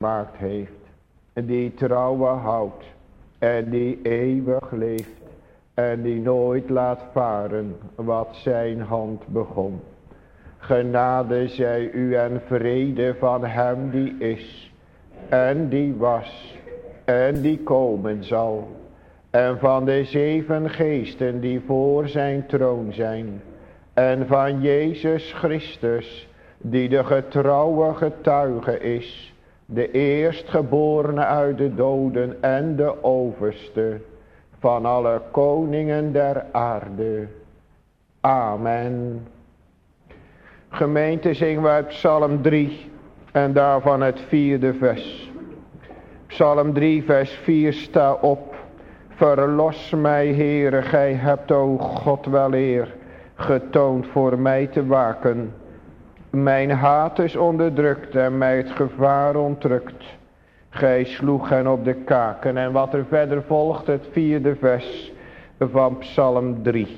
gemaakt heeft. Die trouwe houdt en die eeuwig leeft. En die nooit laat varen wat zijn hand begon. Genade zij u en vrede van hem die is. En die was. En die komen zal. En van de 7 geesten die voor zijn troon zijn. En van Jezus Christus die de getrouwe getuige is. De eerstgeborene uit de doden en de overste. Van alle koningen der aarde. Amen. Gemeente, zingen we uit Psalm 3 en daarvan het 4e vers. Psalm 3 vers 4 sta op. Verlos mij, Heere, gij hebt, o God, wel eer getoond voor mij te waken. Mijn haat is onderdrukt en mij het gevaar ontrukt. Gij sloeg hen op de kaken. En wat er verder volgt, het 4e vers van Psalm 3.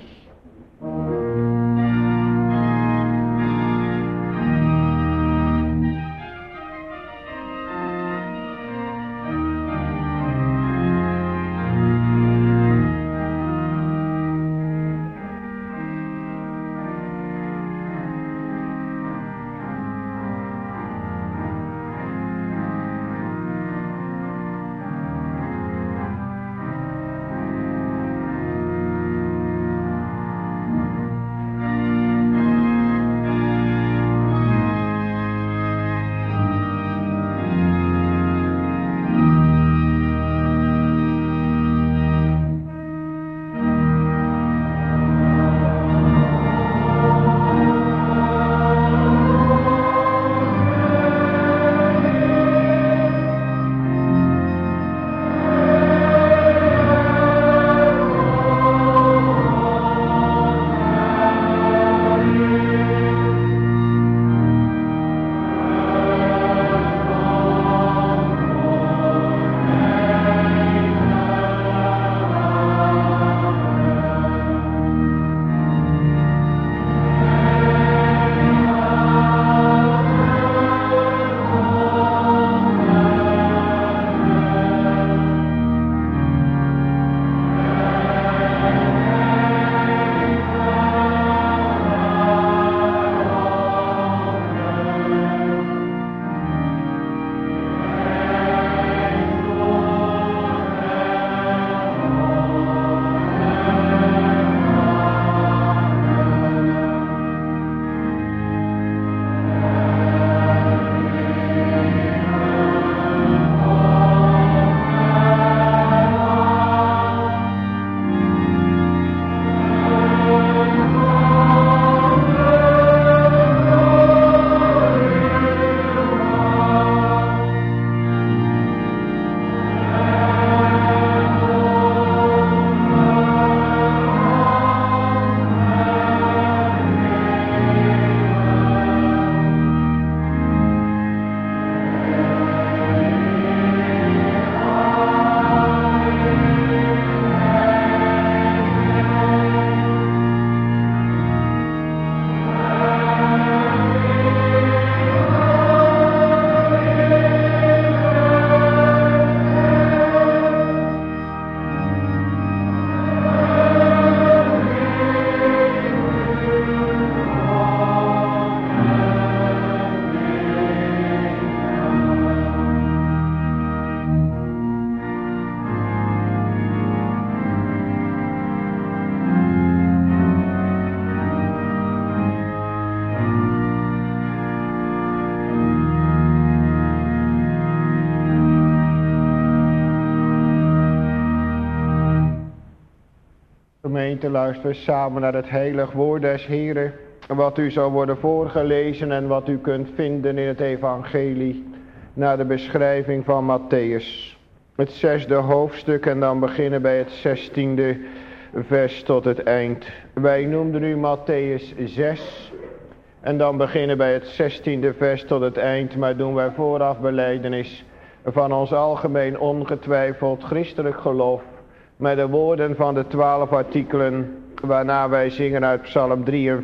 Gemeente, luisteren we samen naar het heilig woord des Heren, wat u zal worden voorgelezen en wat u kunt vinden in het evangelie, naar de beschrijving van Matthäus. Het 6e hoofdstuk en dan beginnen bij het 16e vers tot het eind. Wij noemden nu Matthäus 6 en dan beginnen bij het 16e vers tot het eind, maar doen wij vooraf belijdenis van ons algemeen ongetwijfeld christelijk geloof met de woorden van de 12 artikelen, waarna wij zingen uit Psalm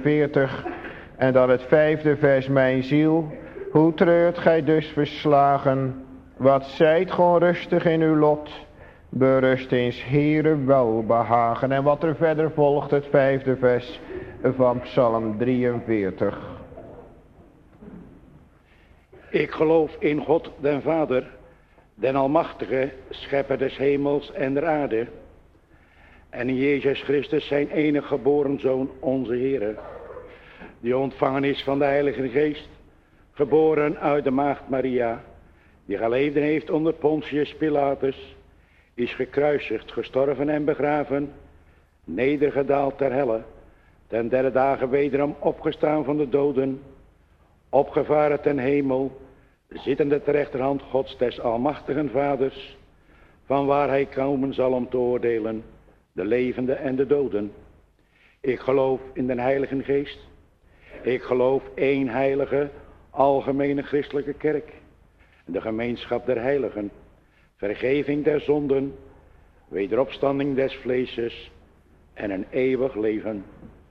43 en dan het 5e vers: Mijn ziel, hoe treurt gij dus verslagen, Wat zijt gewoon rustig in uw lot. Berust eens Heere welbehagen. En wat er verder volgt, het 5e vers van Psalm 43. Ik geloof in God den Vader, den Almachtige, schepper des hemels en der aarde. En in Jezus Christus zijn enige geboren Zoon, onze Heere, die ontvangen is van de Heilige Geest, geboren uit de maagd Maria, die geleden heeft onder Pontius Pilatus, is gekruisigd, gestorven en begraven, nedergedaald ter helle, ten derde dagen wederom opgestaan van de doden, opgevaren ten hemel, zittende ter rechterhand Gods des Almachtigen Vaders, van waar hij komen zal om te oordelen, de levenden en de doden. Ik geloof in den Heilige Geest. Ik geloof één heilige, algemene christelijke kerk, de gemeenschap der heiligen, vergeving der zonden, wederopstanding des vleeses en een eeuwig leven.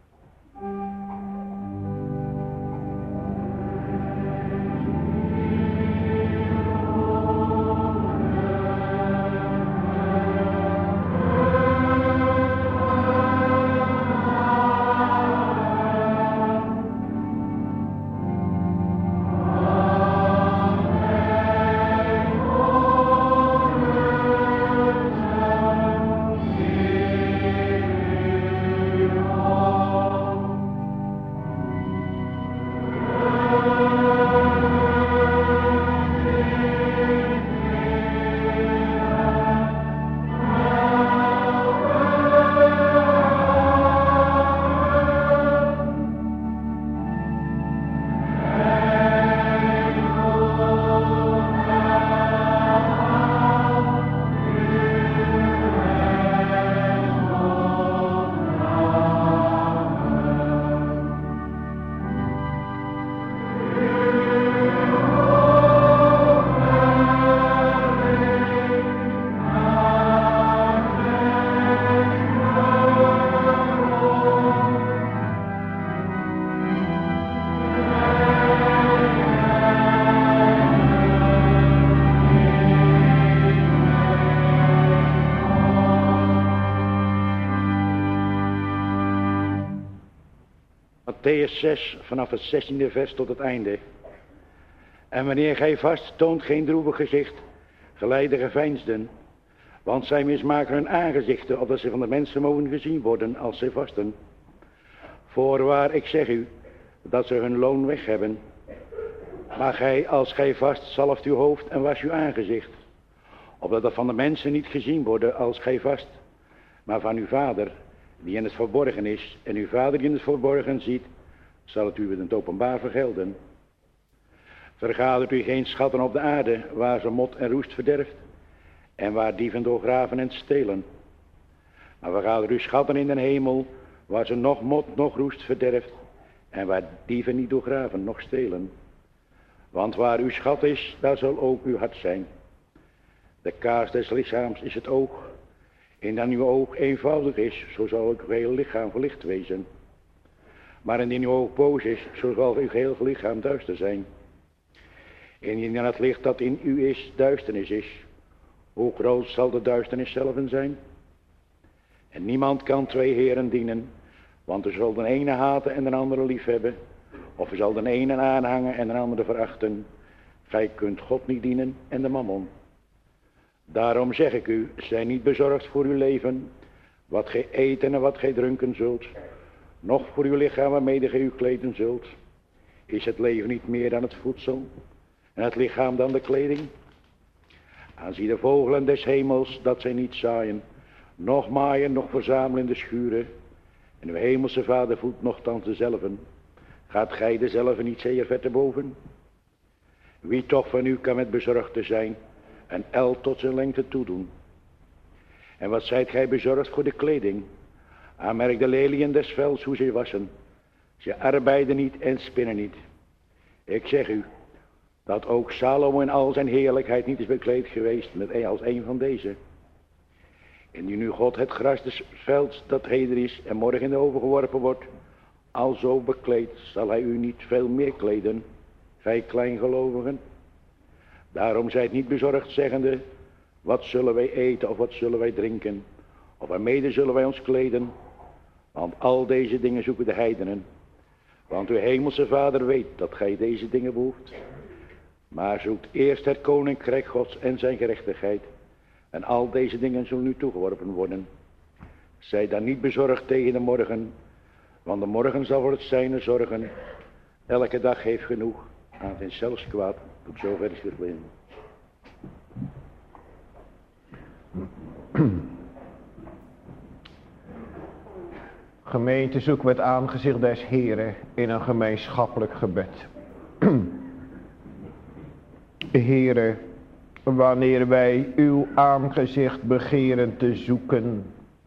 Mattheüs 6 vanaf het 16e vers tot het einde. En wanneer gij vast, toont geen droevig gezicht, gelijk de geveinsden, want zij mismaken hun aangezichten, opdat ze van de mensen mogen gezien worden als zij vasten. Voorwaar, ik zeg u, dat ze hun loon weg hebben. Maar gij, als gij vast, zalft uw hoofd en was uw aangezicht, opdat dat van de mensen niet gezien worden als gij vast, maar van uw Vader, die in het verborgen is, en uw Vader die in het verborgen ziet, zal het u in het openbaar vergelden. Vergadert u geen schatten op de aarde, waar ze mot en roest verderft, en waar dieven doorgraven en stelen. Maar vergadert u schatten in den hemel, waar ze nog mot, nog roest verderft, en waar dieven niet doorgraven, nog stelen. Want waar uw schat is, daar zal ook uw hart zijn. De kaars des lichaams is het oog. Indien uw oog eenvoudig is, zo zal ook uw hele lichaam verlicht wezen. Maar indien uw oog boos is, zo zal uw heel lichaam duister zijn. Indien het licht dat in u is, duisternis is, hoe groot zal de duisternis zelf zijn? En niemand kan twee heren dienen, want er zal de ene haten en de andere liefhebben, of er zal de ene aanhangen en de andere verachten. Gij kunt God niet dienen en de mammon. Daarom zeg ik u, zij niet bezorgd voor uw leven, wat gij eten en wat gij drinken zult, noch voor uw lichaam waarmede gij u kleden zult. Is het leven niet meer dan het voedsel, en het lichaam dan de kleding? Aanzie de vogelen des hemels, dat zij niet zaaien, noch maaien, noch verzamelen in de schuren, en uw hemelse Vader voedt nochtans dezelven. Gaat gij dezelve niet zeer ver te boven? Wie toch van u kan met bezorgd te zijn, een el tot zijn lengte toedoen? En wat zijt gij bezorgd voor de kleding? Aanmerk de leliën des velds hoe zij wassen. Ze arbeiden niet en spinnen niet. Ik zeg u, dat ook Salomo in al zijn heerlijkheid niet is bekleed geweest met als een van deze. Indien nu God het gras des velds dat heden is en morgen in de oven geworpen wordt, alzo bekleed, zal hij u niet veel meer kleden, gij kleingelovigen. Daarom zijt niet bezorgd, zeggende, wat zullen wij eten of wat zullen wij drinken? Of waarmede zullen wij ons kleden? Want al deze dingen zoeken de heidenen. Want uw hemelse Vader weet dat gij deze dingen behoeft. Maar zoekt eerst het koninkrijk Gods en zijn gerechtigheid. En al deze dingen zullen u toegeworpen worden. Zij dan niet bezorgd tegen de morgen. Want de morgen zal voor het zijne zorgen. Elke dag heeft genoeg aan zijn zelfs kwaad. Tot zover is het leven. Gemeente, zoeken we het aangezicht des Heren in een gemeenschappelijk gebed. Heren, wanneer wij uw aangezicht begeren te zoeken,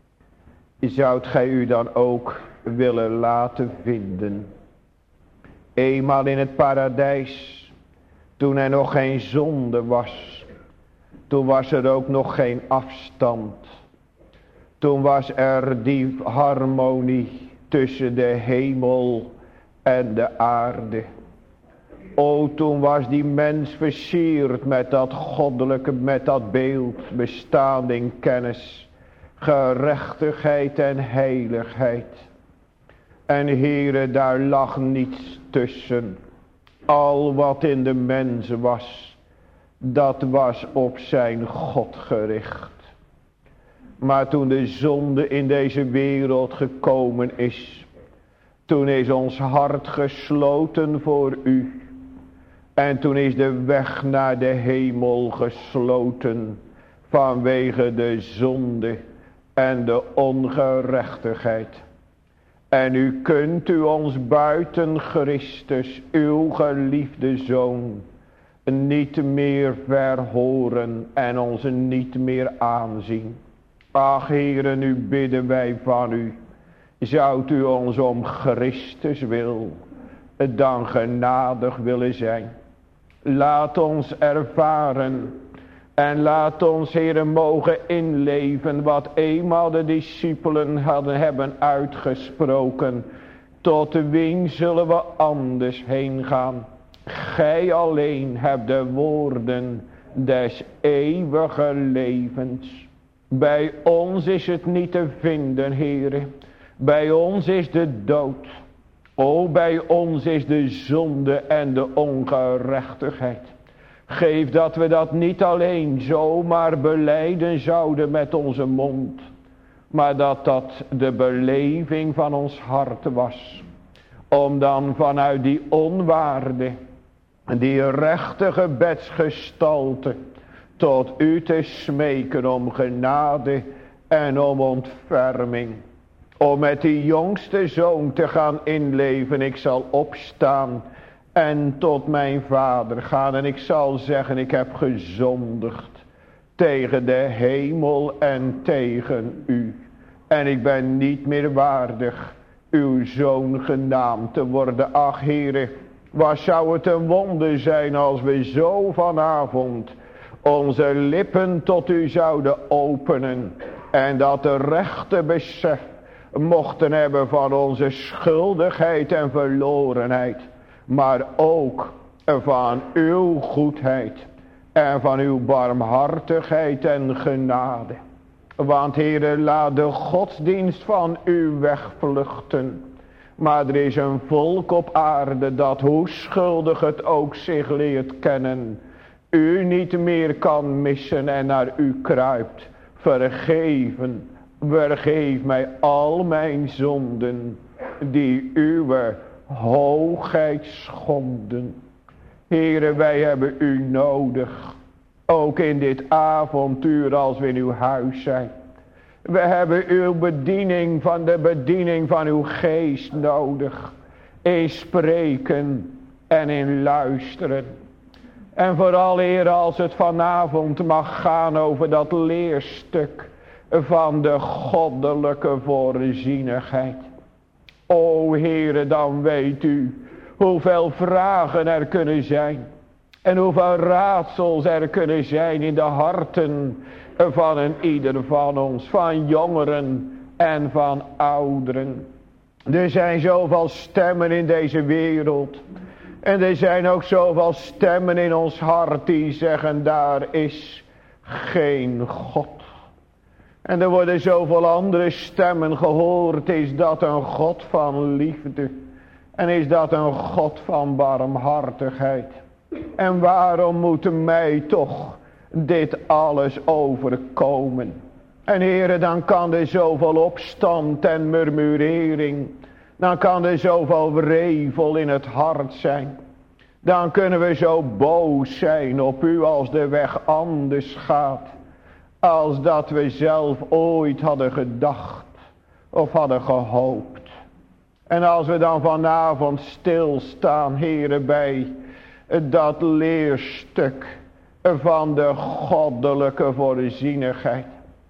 zoudt gij u dan ook willen laten vinden. Eenmaal in het paradijs, toen er nog geen zonde was, toen was er ook nog geen afstand. Toen was er die harmonie tussen de hemel en de aarde. O, toen was die mens versierd met dat goddelijke, met dat beeld, bestaan in kennis, gerechtigheid en heiligheid. En Heere, daar lag niets tussen. Al wat in de mens was, dat was op zijn God gericht. Maar toen de zonde in deze wereld gekomen is, toen is ons hart gesloten voor u. En toen is de weg naar de hemel gesloten vanwege de zonde en de ongerechtigheid. En u kunt u ons buiten Christus, uw geliefde Zoon, niet meer verhoren en ons niet meer aanzien. Ach, Heere, nu bidden wij van u. Zoudt u ons om Christus wil dan genadig willen zijn. Laat ons ervaren en laat ons, Heere, mogen inleven wat eenmaal de discipelen hebben uitgesproken. Tot wien zullen we anders heen gaan? Gij alleen hebt de woorden des eeuwige levens. Bij ons is het niet te vinden, Heere. Bij ons is de dood. O, bij ons is de zonde en de ongerechtigheid. Geef dat we dat niet alleen zomaar belijden zouden met onze mond. Maar dat dat de beleving van ons hart was. Om dan vanuit die onwaarde, die rechte gebedsgestalte, tot u te smeken om genade en om ontferming. Om met die jongste zoon te gaan inleven. Ik zal opstaan en tot mijn vader gaan. En ik zal zeggen, ik heb gezondigd tegen de hemel en tegen u. En ik ben niet meer waardig uw zoon genaamd te worden. Ach, Heere, wat zou het een wonder zijn als we zo vanavond onze lippen tot u zouden openen. En dat de rechte besef mochten hebben van onze schuldigheid en verlorenheid. Maar ook van uw goedheid. En van uw barmhartigheid en genade. Want Heere, laat de godsdienst van u wegvluchten. Maar er is een volk op aarde dat, hoe schuldig het ook zich leert kennen, u niet meer kan missen en naar u kruipt. Vergeef mij al mijn zonden die uw hoogheid schonden. Heere, wij hebben u nodig. Ook in dit avontuur als we in uw huis zijn. We hebben uw bediening van uw geest nodig. In spreken en in luisteren. En vooral, Heer, als het vanavond mag gaan over dat leerstuk van de goddelijke voorzienigheid. O Heere, dan weet u hoeveel vragen er kunnen zijn. En hoeveel raadsels er kunnen zijn in de harten van een ieder van ons. Van jongeren en van ouderen. Er zijn zoveel stemmen in deze wereld En er zijn ook zoveel stemmen in ons hart die zeggen, daar is geen God. En er worden zoveel andere stemmen gehoord. Is dat een God van liefde? En is dat een God van barmhartigheid? En waarom moet mij toch dit alles overkomen? En heren, dan kan er zoveel opstand en murmurering. Dan kan er zoveel wrevel in het hart zijn. Dan kunnen we zo boos zijn op u als de weg anders gaat. Als dat we zelf ooit hadden gedacht of hadden gehoopt. En als we dan vanavond stilstaan, heren, bij dat leerstuk van de goddelijke voorzienigheid.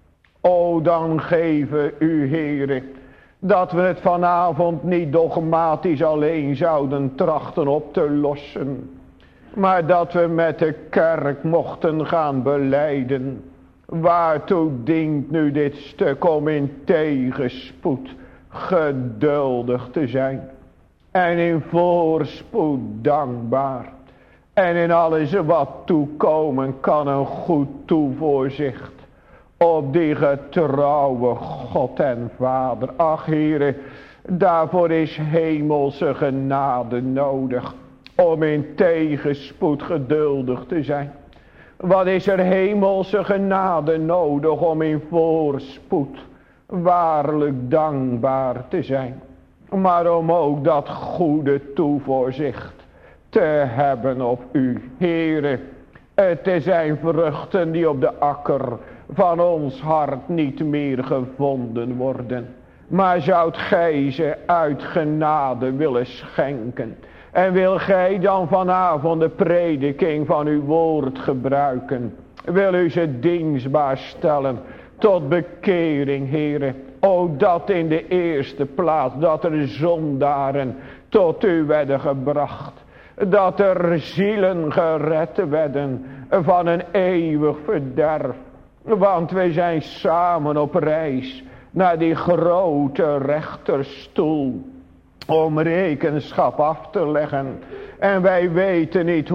O, dan geven u, heren, dat we het vanavond niet dogmatisch alleen zouden trachten op te lossen. Maar dat we met de kerk mochten gaan belijden. Waartoe dient nu dit stuk om in tegenspoed geduldig te zijn. En in voorspoed dankbaar. En in alles wat toekomen kan een goed toevoorzicht. Op die getrouwe God en Vader. Ach, heren, daarvoor is hemelse genade nodig. Om in tegenspoed geduldig te zijn. Wat is er hemelse genade nodig om in voorspoed waarlijk dankbaar te zijn. Maar om ook dat goede toevoorzicht te hebben op u. Heere, het zijn vruchten die op de akker van ons hart niet meer gevonden worden. Maar zoudt gij ze uit genade willen schenken. En wil gij dan vanavond de prediking van uw woord gebruiken. Wil u ze dienstbaar stellen tot bekering, Heere. O, dat in de eerste plaats, dat er zondaren tot u werden gebracht. Dat er zielen gered werden van een eeuwig verderf. Want wij zijn samen op reis naar die grote rechterstoel. Om rekenschap af te leggen. En wij weten niet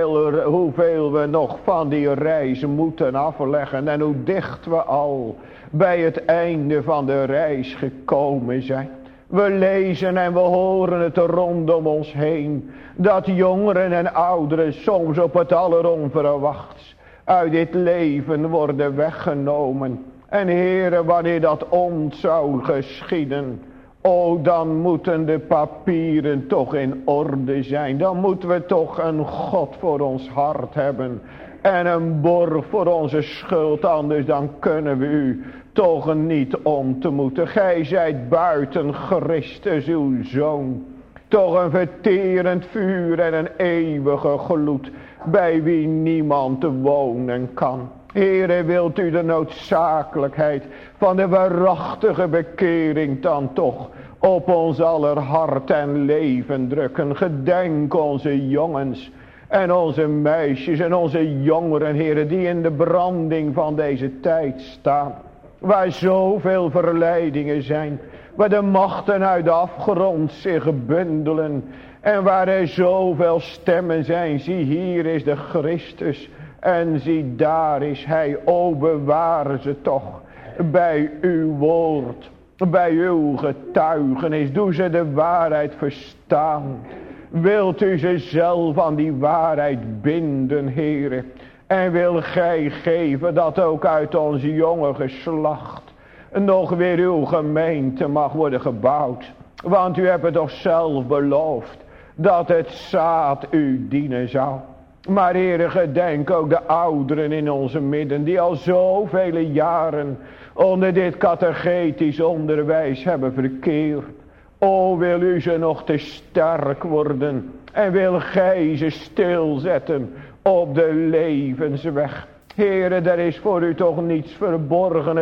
hoeveel we nog van die reis moeten afleggen. En hoe dicht we al bij het einde van de reis gekomen zijn. We lezen en we horen het rondom ons heen. Dat jongeren en ouderen soms op het alleronverwachts uit dit leven worden weggenomen. En Heere, wanneer dat ons zou geschieden. O, dan moeten de papieren toch in orde zijn. Dan moeten we toch een God voor ons hart hebben. En een borg voor onze schuld. Anders dan kunnen we u toch niet ontmoeten. Gij zijt buiten Christus uw Zoon. Toch een verterend vuur en een eeuwige gloed. Bij wie niemand wonen kan. Heere, wilt u de noodzakelijkheid van de waarachtige bekering dan toch op ons aller hart en leven drukken. Gedenk onze jongens en onze meisjes en onze jongeren, Heere, die in de branding van deze tijd staan. Waar zoveel verleidingen zijn. Waar de machten uit de afgrond zich bundelen. En waar er zoveel stemmen zijn. Zie, hier is de Christus. En zie, daar is hij. O, bewaar ze toch bij uw woord. Bij uw getuigenis. Doe ze de waarheid verstaan. Wilt u ze zelf aan die waarheid binden, Heere. En wil gij geven dat ook uit ons jonge geslacht nog weer uw gemeente mag worden gebouwd. Want u hebt het toch zelf beloofd dat het zaad u dienen zou. Maar Heere, gedenk ook de ouderen in onze midden die al zoveel jaren onder dit catechetisch onderwijs hebben verkeerd. O, wil u ze nog te sterk worden en wil gij ze stilzetten op de levensweg. Heere, er is voor u toch niets verborgen.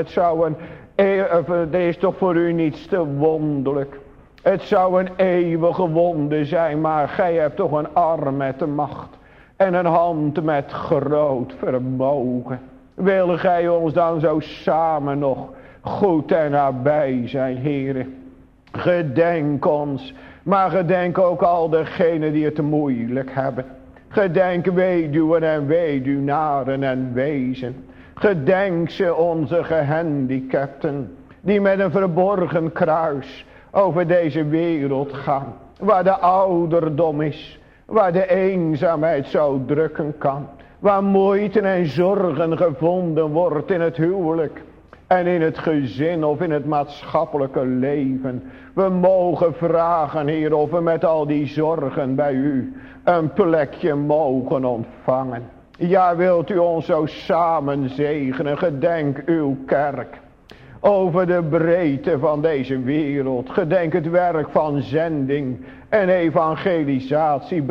Er is toch voor u niets te wonderlijk. Het zou een eeuwige wonde zijn, maar gij hebt toch een arm met de macht. En een hand met groot vermogen. Wil gij ons dan zo samen nog goed en nabij zijn, Heere. Gedenk ons, maar gedenk ook al degenen die het moeilijk hebben. Gedenk weduwen en weduwnaren en wezen. Gedenk ze onze gehandicapten, die met een verborgen kruis over deze wereld gaan. Waar de ouderdom is, waar de eenzaamheid zo drukken kan. Waar moeite en zorgen gevonden wordt in het huwelijk en in het gezin of in het maatschappelijke leven. We mogen vragen, Heer, of we met al die zorgen bij u een plekje mogen ontvangen. Ja, wilt u ons zo samen zegenen. Gedenk uw kerk over de breedte van deze wereld. Gedenk het werk van zending en evangelisatie.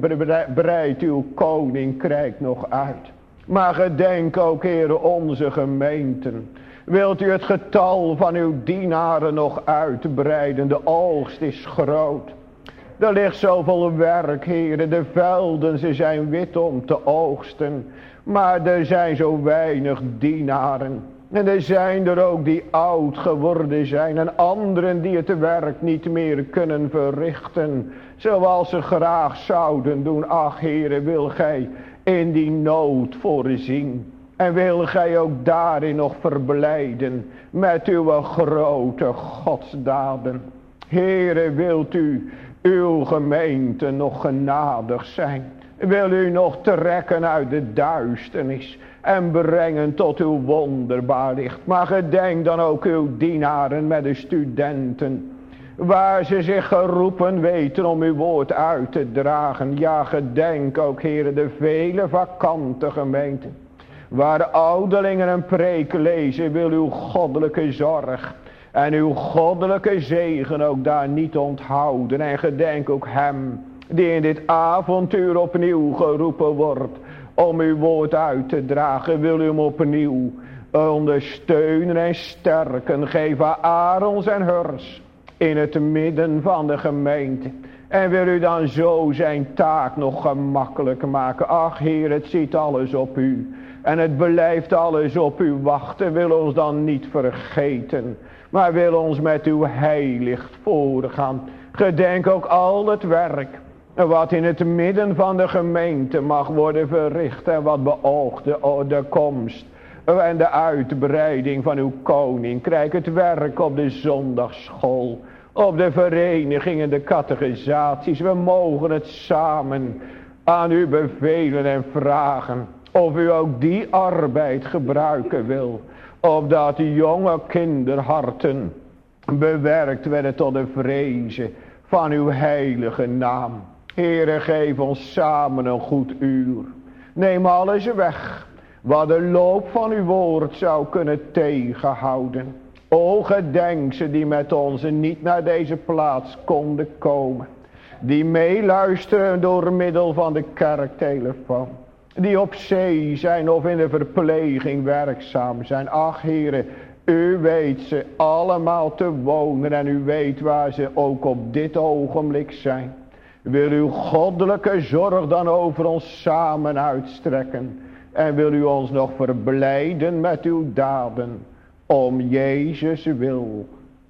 Breid uw koninkrijk nog uit. Maar gedenk ook, Heer, onze gemeenten. Wilt u het getal van uw dienaren nog uitbreiden? De oogst is groot. Er ligt zoveel werk, heren. De velden, ze zijn wit om te oogsten. Maar er zijn zo weinig dienaren. En er zijn er ook die oud geworden zijn. En anderen die het werk niet meer kunnen verrichten. Zoals ze graag zouden doen. Ach, heren, wil gij in die nood voorzien. En wil gij ook daarin nog verblijden met uw grote godsdaden. Heere, wilt u uw gemeente nog genadig zijn. Wil u nog trekken uit de duisternis en brengen tot uw wonderbaar licht. Maar gedenk dan ook uw dienaren met de studenten. Waar ze zich geroepen weten om uw woord uit te dragen. Ja, gedenk ook, Heere, de vele vakante gemeenten. Waar ouderlingen een preek lezen, wil uw goddelijke zorg en uw goddelijke zegen ook daar niet onthouden. En gedenk ook hem die in dit avontuur opnieuw geroepen wordt om uw woord uit te dragen. Wil u hem opnieuw ondersteunen en sterken. Geef aan Aarons en Hurs in het midden van de gemeente. En wil u dan zo zijn taak nog gemakkelijk maken. Ach, Heer, het ziet alles op u. En het blijft alles op u wachten. Wil ons dan niet vergeten. Maar wil ons met uw heilicht voorgaan. Gedenk ook al het werk. Wat in het midden van de gemeente mag worden verricht. En wat beoogt de komst. En de uitbreiding van uw koninkrijk. Het werk op de zondagsschool. Op de verenigingen, de catechisaties. We mogen het samen aan u bevelen en vragen. Of u ook die arbeid gebruiken wil. Opdat de jonge kinderharten bewerkt werden tot de vrezen van uw heilige naam. Heere, geef ons samen een goed uur. Neem alles weg wat de loop van uw woord zou kunnen tegenhouden. O, gedenk ze die met ons niet naar deze plaats konden komen. Die meeluisteren door middel van de kerktelefoon. Die op zee zijn of in de verpleging werkzaam zijn. Ach, Heere, u weet ze allemaal te wonen. En u weet waar ze ook op dit ogenblik zijn. Wil uw goddelijke zorg dan over ons samen uitstrekken. En wil u ons nog verblijden met uw daden. Om Jezus wil.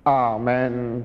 Amen.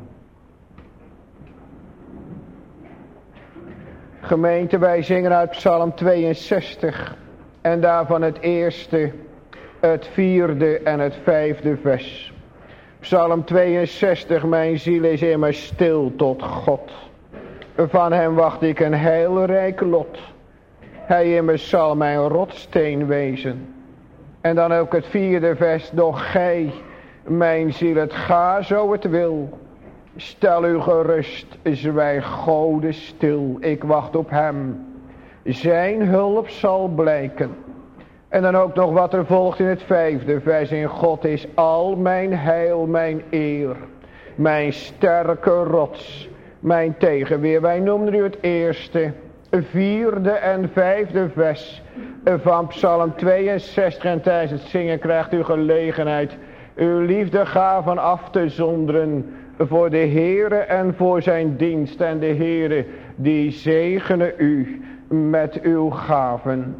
Gemeente, wij zingen uit Psalm 62. En daarvan het eerste, het vierde en het vijfde vers. Psalm 62, mijn ziel is immer stil tot God. Van hem wacht ik een heilrijk lot. Hij immers zal mijn rotsteen wezen. En dan ook het vierde vers. Doch gij, mijn ziel, het ga zo het wil. Stel u gerust, zwijg Gode stil. Ik wacht op hem. Zijn hulp zal blijken. En dan ook nog wat er volgt in het vijfde vers. In God is al mijn heil, mijn eer. Mijn sterke rots. Mijn tegenweer. Wij noemen u het eerste, vierde en vijfde vers van Psalm 62. En tijdens het zingen krijgt u gelegenheid uw liefdegaven af te zonderen voor de Heere en voor zijn dienst. En de Heere die zegene u met uw gaven.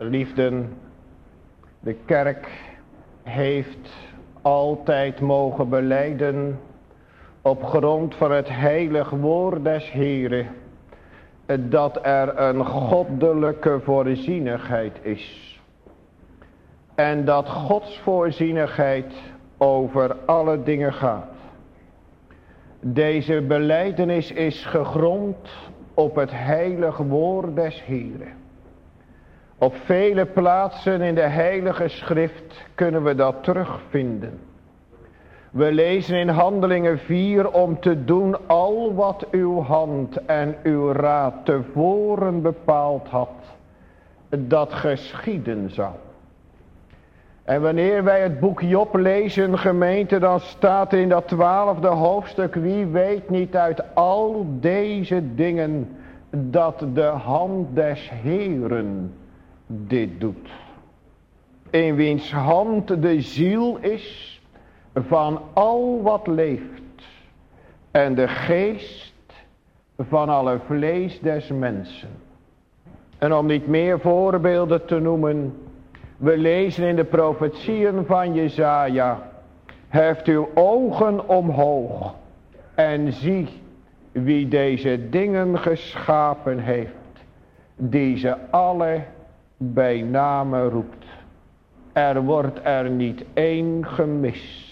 Liefden, de kerk heeft altijd mogen belijden op grond van het heilig woord des Heren, dat er een goddelijke voorzienigheid is. En dat Gods voorzienigheid over alle dingen gaat. Deze belijdenis is gegrond op het heilig woord des Heren. Op vele plaatsen in de heilige schrift kunnen we dat terugvinden. We lezen in Handelingen 4 om te doen al wat uw hand en uw raad tevoren bepaald had, dat geschieden zou. En wanneer wij het boek Job lezen, gemeente, dan staat in dat 12e hoofdstuk, wie weet niet uit al deze dingen dat de hand des Heeren dit doet. In wiens hand de ziel is van al wat leeft en de geest van alle vlees des mensen. En om niet meer voorbeelden te noemen, we lezen in de profetieën van Jesaja, heft uw ogen omhoog en zie wie deze dingen geschapen heeft, die ze alle bij name roept. Er wordt er niet één gemist.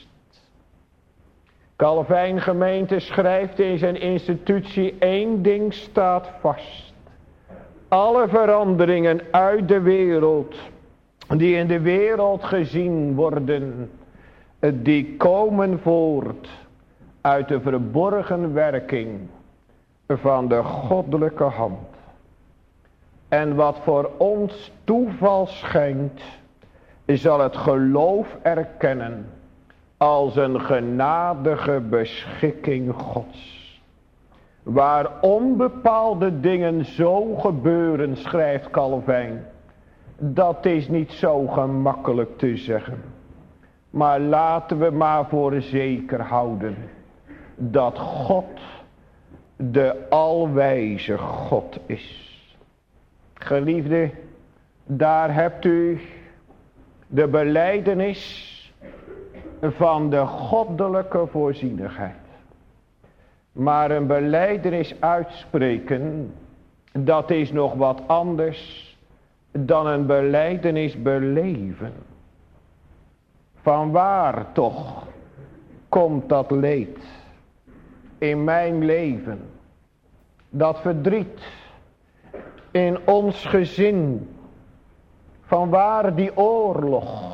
Calvijn gemeente schrijft in zijn institutie, één ding staat vast. Alle veranderingen uit de wereld, die in de wereld gezien worden, die komen voort uit de verborgen werking van de goddelijke hand. En wat voor ons toeval schijnt, zal het geloof erkennen als een genadige beschikking Gods. Waar onbepaalde dingen zo gebeuren, schrijft Calvijn, dat is niet zo gemakkelijk te zeggen. Maar laten we maar voor zeker houden dat God de alwijze God is. Geliefde, daar hebt u de belijdenis van de goddelijke voorzienigheid. Maar een belijdenis uitspreken, dat is nog wat anders dan een belijdenis beleven. Vanwaar toch komt dat leed in mijn leven, dat verdriet in ons gezin, vanwaar die oorlog?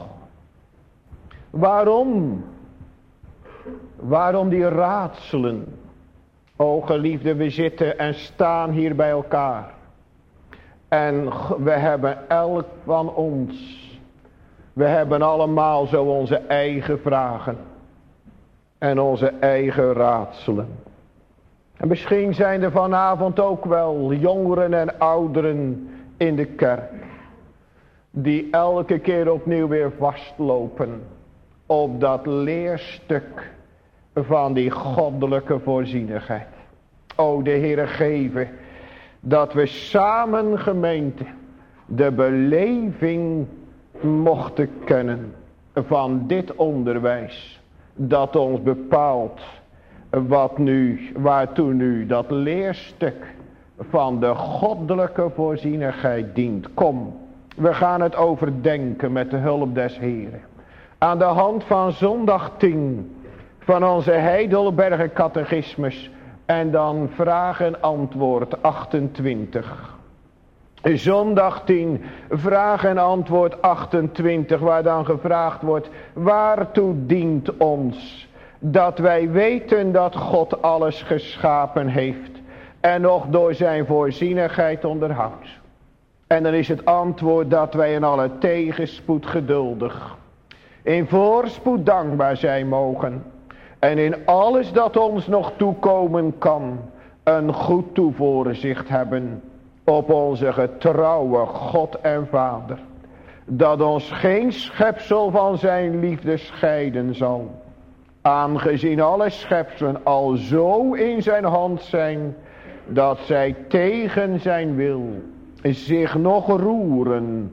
Waarom die raadselen? O geliefde, we zitten en staan hier bij elkaar. En we hebben elk van ons, we hebben allemaal zo onze eigen vragen. En onze eigen raadselen. En misschien zijn er vanavond ook wel jongeren en ouderen in de kerk, die elke keer opnieuw weer vastlopen op dat leerstuk van die goddelijke voorzienigheid. O, de Heere geven dat we samen, gemeente, de beleving mochten kennen van dit onderwijs, dat ons bepaalt waartoe nu dat leerstuk van de goddelijke voorzienigheid dient. Kom, we gaan het overdenken met de hulp des Heren. Aan de hand van zondag 10 van onze Heidelberger catechismus en dan vraag en antwoord 28. Zondag 10, vraag en antwoord 28, waar dan gevraagd wordt, waartoe dient ons dat wij weten dat God alles geschapen heeft en nog door zijn voorzienigheid onderhoudt. En dan is het antwoord dat wij in alle tegenspoed geduldig, in voorspoed dankbaar zijn mogen en in alles dat ons nog toekomen kan, een goed toevoorzicht hebben op onze getrouwe God en Vader, dat ons geen schepsel van zijn liefde scheiden zal, aangezien alle schepselen al zo in zijn hand zijn, dat zij tegen zijn wil zich nog roeren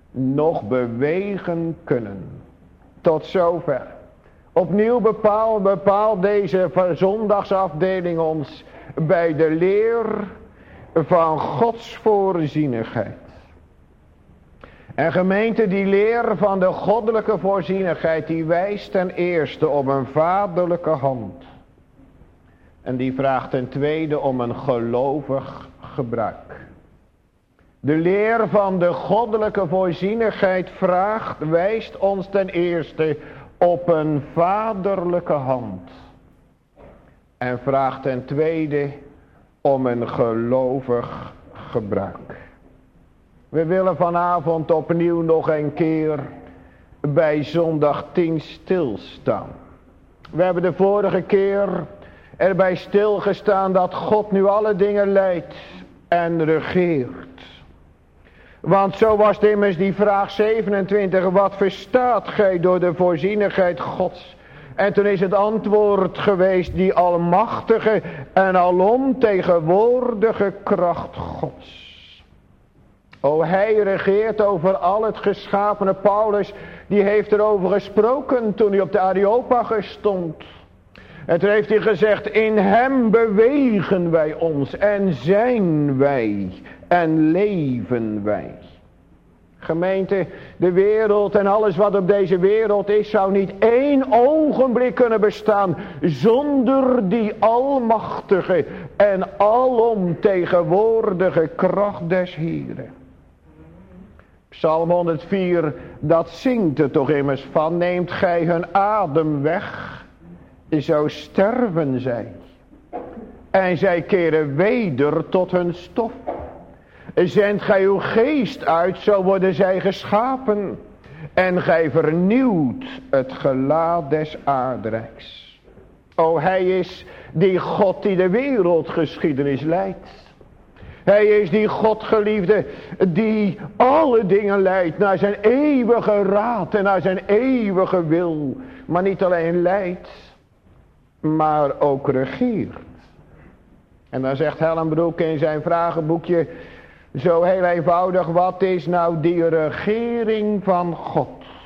nog bewegen kunnen. Tot zover. Opnieuw bepaalt deze zondagsafdeling ons bij de leer van Gods voorzienigheid. En gemeente, die leer van de goddelijke voorzienigheid, die wijst ten eerste op een vaderlijke hand. En die vraagt ten tweede om een gelovig gebruik. De leer van de goddelijke voorzienigheid wijst ons ten eerste op een vaderlijke hand. En vraagt ten tweede om een gelovig gebruik. We willen vanavond opnieuw nog een keer bij zondag 10 stilstaan. We hebben de vorige keer erbij stilgestaan dat God nu alle dingen leidt en regeert. Want zo was het immers die vraag 27, wat verstaat gij door de voorzienigheid Gods? En toen is het antwoord geweest, die almachtige en alomtegenwoordige kracht Gods. O, hij regeert over al het geschapene. Paulus, die heeft erover gesproken toen hij op de Areopagus stond. En toen heeft hij gezegd, in hem bewegen wij ons en zijn wij en leven wij. Gemeente, de wereld en alles wat op deze wereld is, zou niet één ogenblik kunnen bestaan zonder die almachtige en alomtegenwoordige kracht des Heeren. Psalm 104, dat zingt er toch immers van, neemt gij hun adem weg, zo sterven zij. En zij keren weder tot hun stof. Zendt gij uw geest uit, zo worden zij geschapen. En gij vernieuwt het gelaat des aardrijks. O, hij is die God die de wereldgeschiedenis leidt. Hij is die Godgeliefde die alle dingen leidt naar zijn eeuwige raad en naar zijn eeuwige wil. Maar niet alleen leidt, maar ook regeert. En dan zegt Hellenbroek in zijn vragenboekje zo heel eenvoudig, wat is nou die regering van God?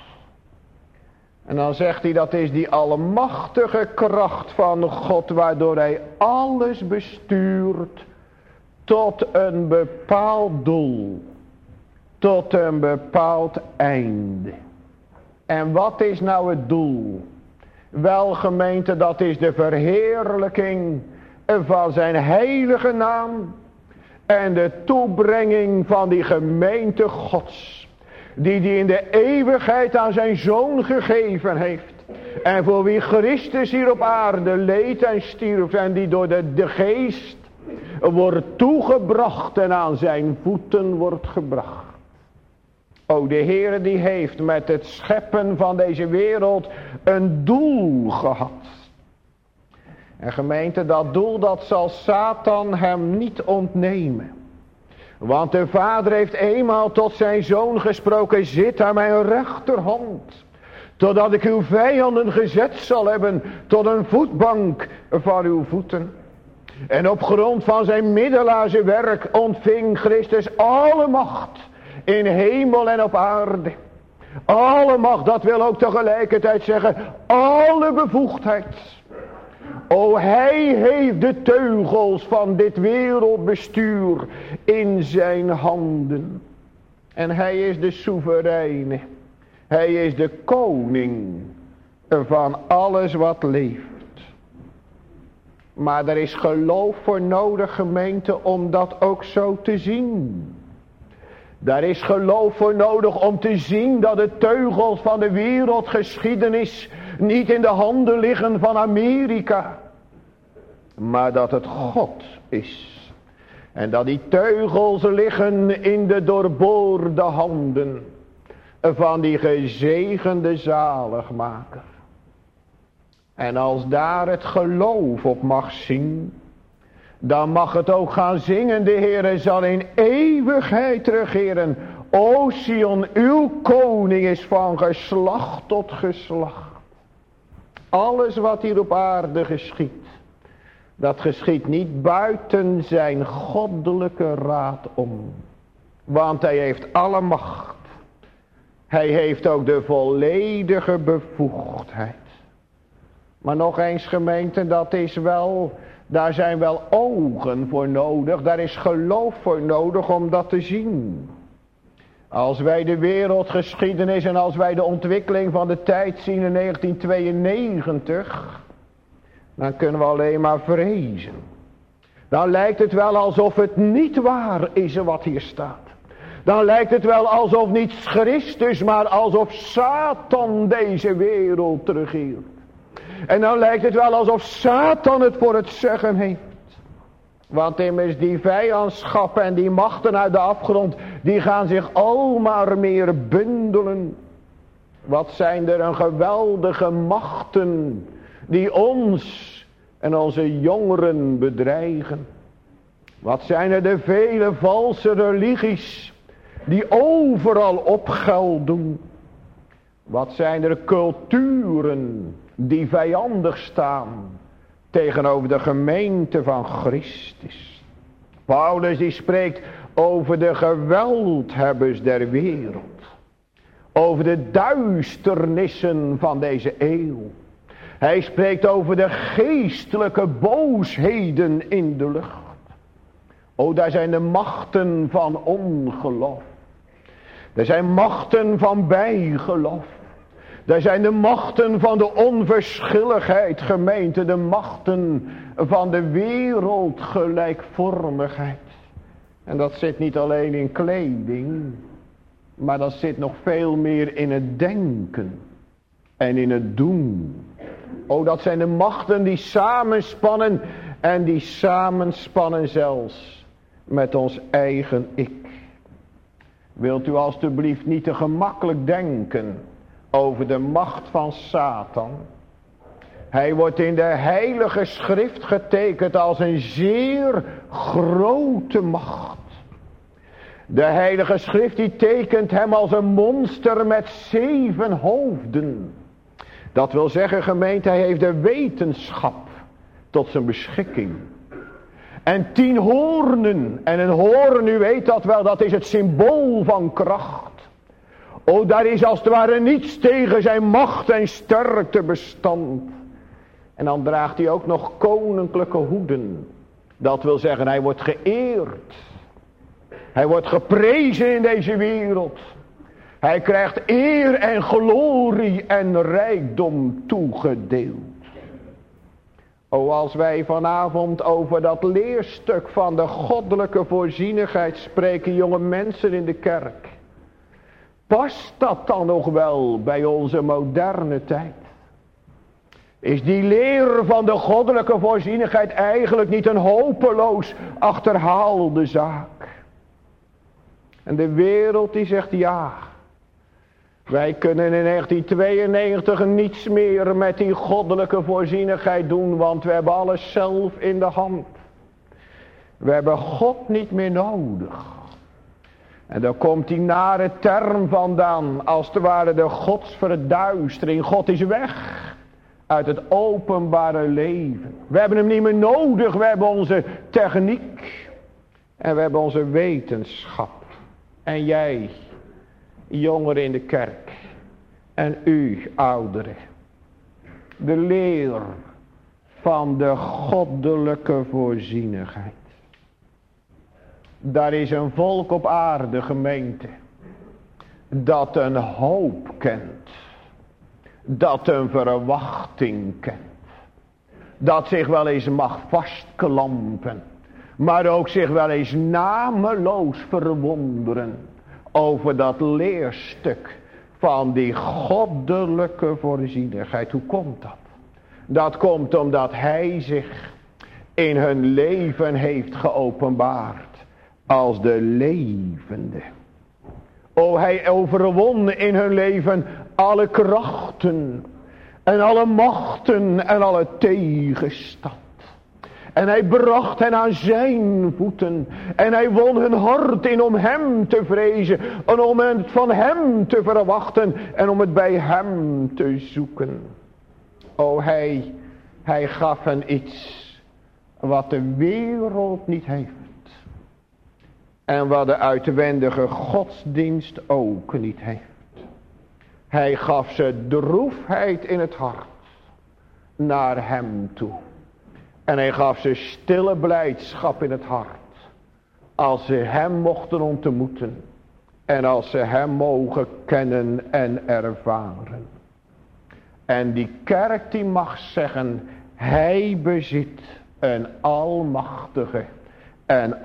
En dan zegt hij, dat is die almachtige kracht van God, waardoor hij alles bestuurt tot een bepaald doel, tot een bepaald einde. En wat is nou het doel? Wel, gemeente, dat is de verheerlijking van zijn heilige naam en de toebrenging van die gemeente Gods, die in de eeuwigheid aan zijn Zoon gegeven heeft. En voor wie Christus hier op aarde leed en stierf en die door de geest wordt toegebracht en aan zijn voeten wordt gebracht. O, de Heere die heeft met het scheppen van deze wereld een doel gehad. En gemeente, dat doel dat zal Satan hem niet ontnemen. Want de Vader heeft eenmaal tot zijn Zoon gesproken, zit aan mijn rechterhand, totdat ik uw vijanden gezet zal hebben tot een voetbank van uw voeten. En op grond van zijn middelaarse werk ontving Christus alle macht in hemel en op aarde. Alle macht, dat wil ook tegelijkertijd zeggen, alle bevoegdheid. O, hij heeft de teugels van dit wereldbestuur in zijn handen. En hij is de soevereine. Hij is de koning van alles wat leeft. Maar er is geloof voor nodig, gemeente, om dat ook zo te zien. Daar is geloof voor nodig om te zien dat de teugels van de wereldgeschiedenis niet in de handen liggen van Amerika. Maar dat het God is. En dat die teugels liggen in de doorboorde handen van die gezegende zaligmaker. En als daar het geloof op mag zien, dan mag het ook gaan zingen, de Heer zal in eeuwigheid regeren. O Sion, uw koning is van geslacht tot geslacht. Alles wat hier op aarde geschiedt, dat geschiedt niet buiten zijn goddelijke raad om. Want hij heeft alle macht Hij heeft ook de volledige bevoegdheid. Maar nog eens gemeente, daar zijn wel ogen voor nodig. Daar is geloof voor nodig om dat te zien. Als wij de wereldgeschiedenis en als wij de ontwikkeling van de tijd zien in 1992. Dan kunnen we alleen maar vrezen. Dan lijkt het wel alsof het niet waar is wat hier staat. Dan lijkt het wel alsof niet Christus, maar alsof Satan deze wereld regeert. En dan lijkt het wel alsof Satan het voor het zeggen heeft. Want immers die vijandschappen en die machten uit de afgrond, die gaan zich al maar meer bundelen. Wat zijn er een geweldige machten die ons en onze jongeren bedreigen. Wat zijn er de vele valse religies die overal op geld doen. Wat zijn er culturen die vijandig staan tegenover de gemeente van Christus. Paulus die spreekt over de geweldhebbers der wereld. Over de duisternissen van deze eeuw. Hij spreekt over de geestelijke boosheden in de lucht. O, daar zijn de machten van ongeloof. Er zijn machten van bijgeloof. Daar zijn de machten van de onverschilligheid, gemeente. De machten van de wereldgelijkvormigheid. En dat zit niet alleen in kleding. Maar dat zit nog veel meer in het denken. En in het doen. O, dat zijn de machten die samenspannen. En die samenspannen zelfs met ons eigen ik. Wilt u alstublieft niet te gemakkelijk denken over de macht van Satan. Hij wordt in de heilige schrift getekend als een zeer grote macht. De heilige schrift die tekent hem als een monster met 7 hoofden. Dat wil zeggen, gemeente, hij heeft de wetenschap tot zijn beschikking. En 10 hoornen. En een hoorn, u weet dat wel, dat is het symbool van kracht. O, daar is als het ware niets tegen zijn macht en sterkte bestand. En dan draagt hij ook nog koninklijke hoeden. Dat wil zeggen, hij wordt geëerd. Hij wordt geprezen in deze wereld. Hij krijgt eer en glorie en rijkdom toegedeeld. O, als wij vanavond over dat leerstuk van de goddelijke voorzienigheid spreken, jonge mensen in de kerk. Past dat dan nog wel bij onze moderne tijd? Is die leer van de goddelijke voorzienigheid eigenlijk niet een hopeloos achterhaalde zaak? En de wereld die zegt ja. Wij kunnen in 1992 niets meer met die goddelijke voorzienigheid doen, want we hebben alles zelf in de hand. We hebben God niet meer nodig. En daar komt die nare term vandaan, als het ware de godsverduistering. God is weg uit het openbare leven. We hebben hem niet meer nodig, we hebben onze techniek en we hebben onze wetenschap. En jij, jongeren in de kerk, en u, ouderen, de leer van de goddelijke voorzienigheid. Daar is een volk op aarde, gemeente, dat een hoop kent, dat een verwachting kent, dat zich wel eens mag vastklampen, maar ook zich wel eens nameloos verwonderen over dat leerstuk van die goddelijke voorzienigheid. Hoe komt dat? Dat komt omdat hij zich in hun leven heeft geopenbaard als de levende. O, hij overwon in hun leven alle krachten en alle machten en alle tegenstand. En hij bracht hen aan zijn voeten. En hij won hun hart in om hem te vrezen. En om het van hem te verwachten. En om het bij hem te zoeken. O, hij gaf hen iets wat de wereld niet heeft. En wat de uitwendige godsdienst ook niet heeft. Hij gaf ze droefheid in het hart naar hem toe. En hij gaf ze stille blijdschap in het hart. Als ze hem mochten ontmoeten. En als ze hem mogen kennen en ervaren. En die kerk die mag zeggen. Hij bezit een almachtige en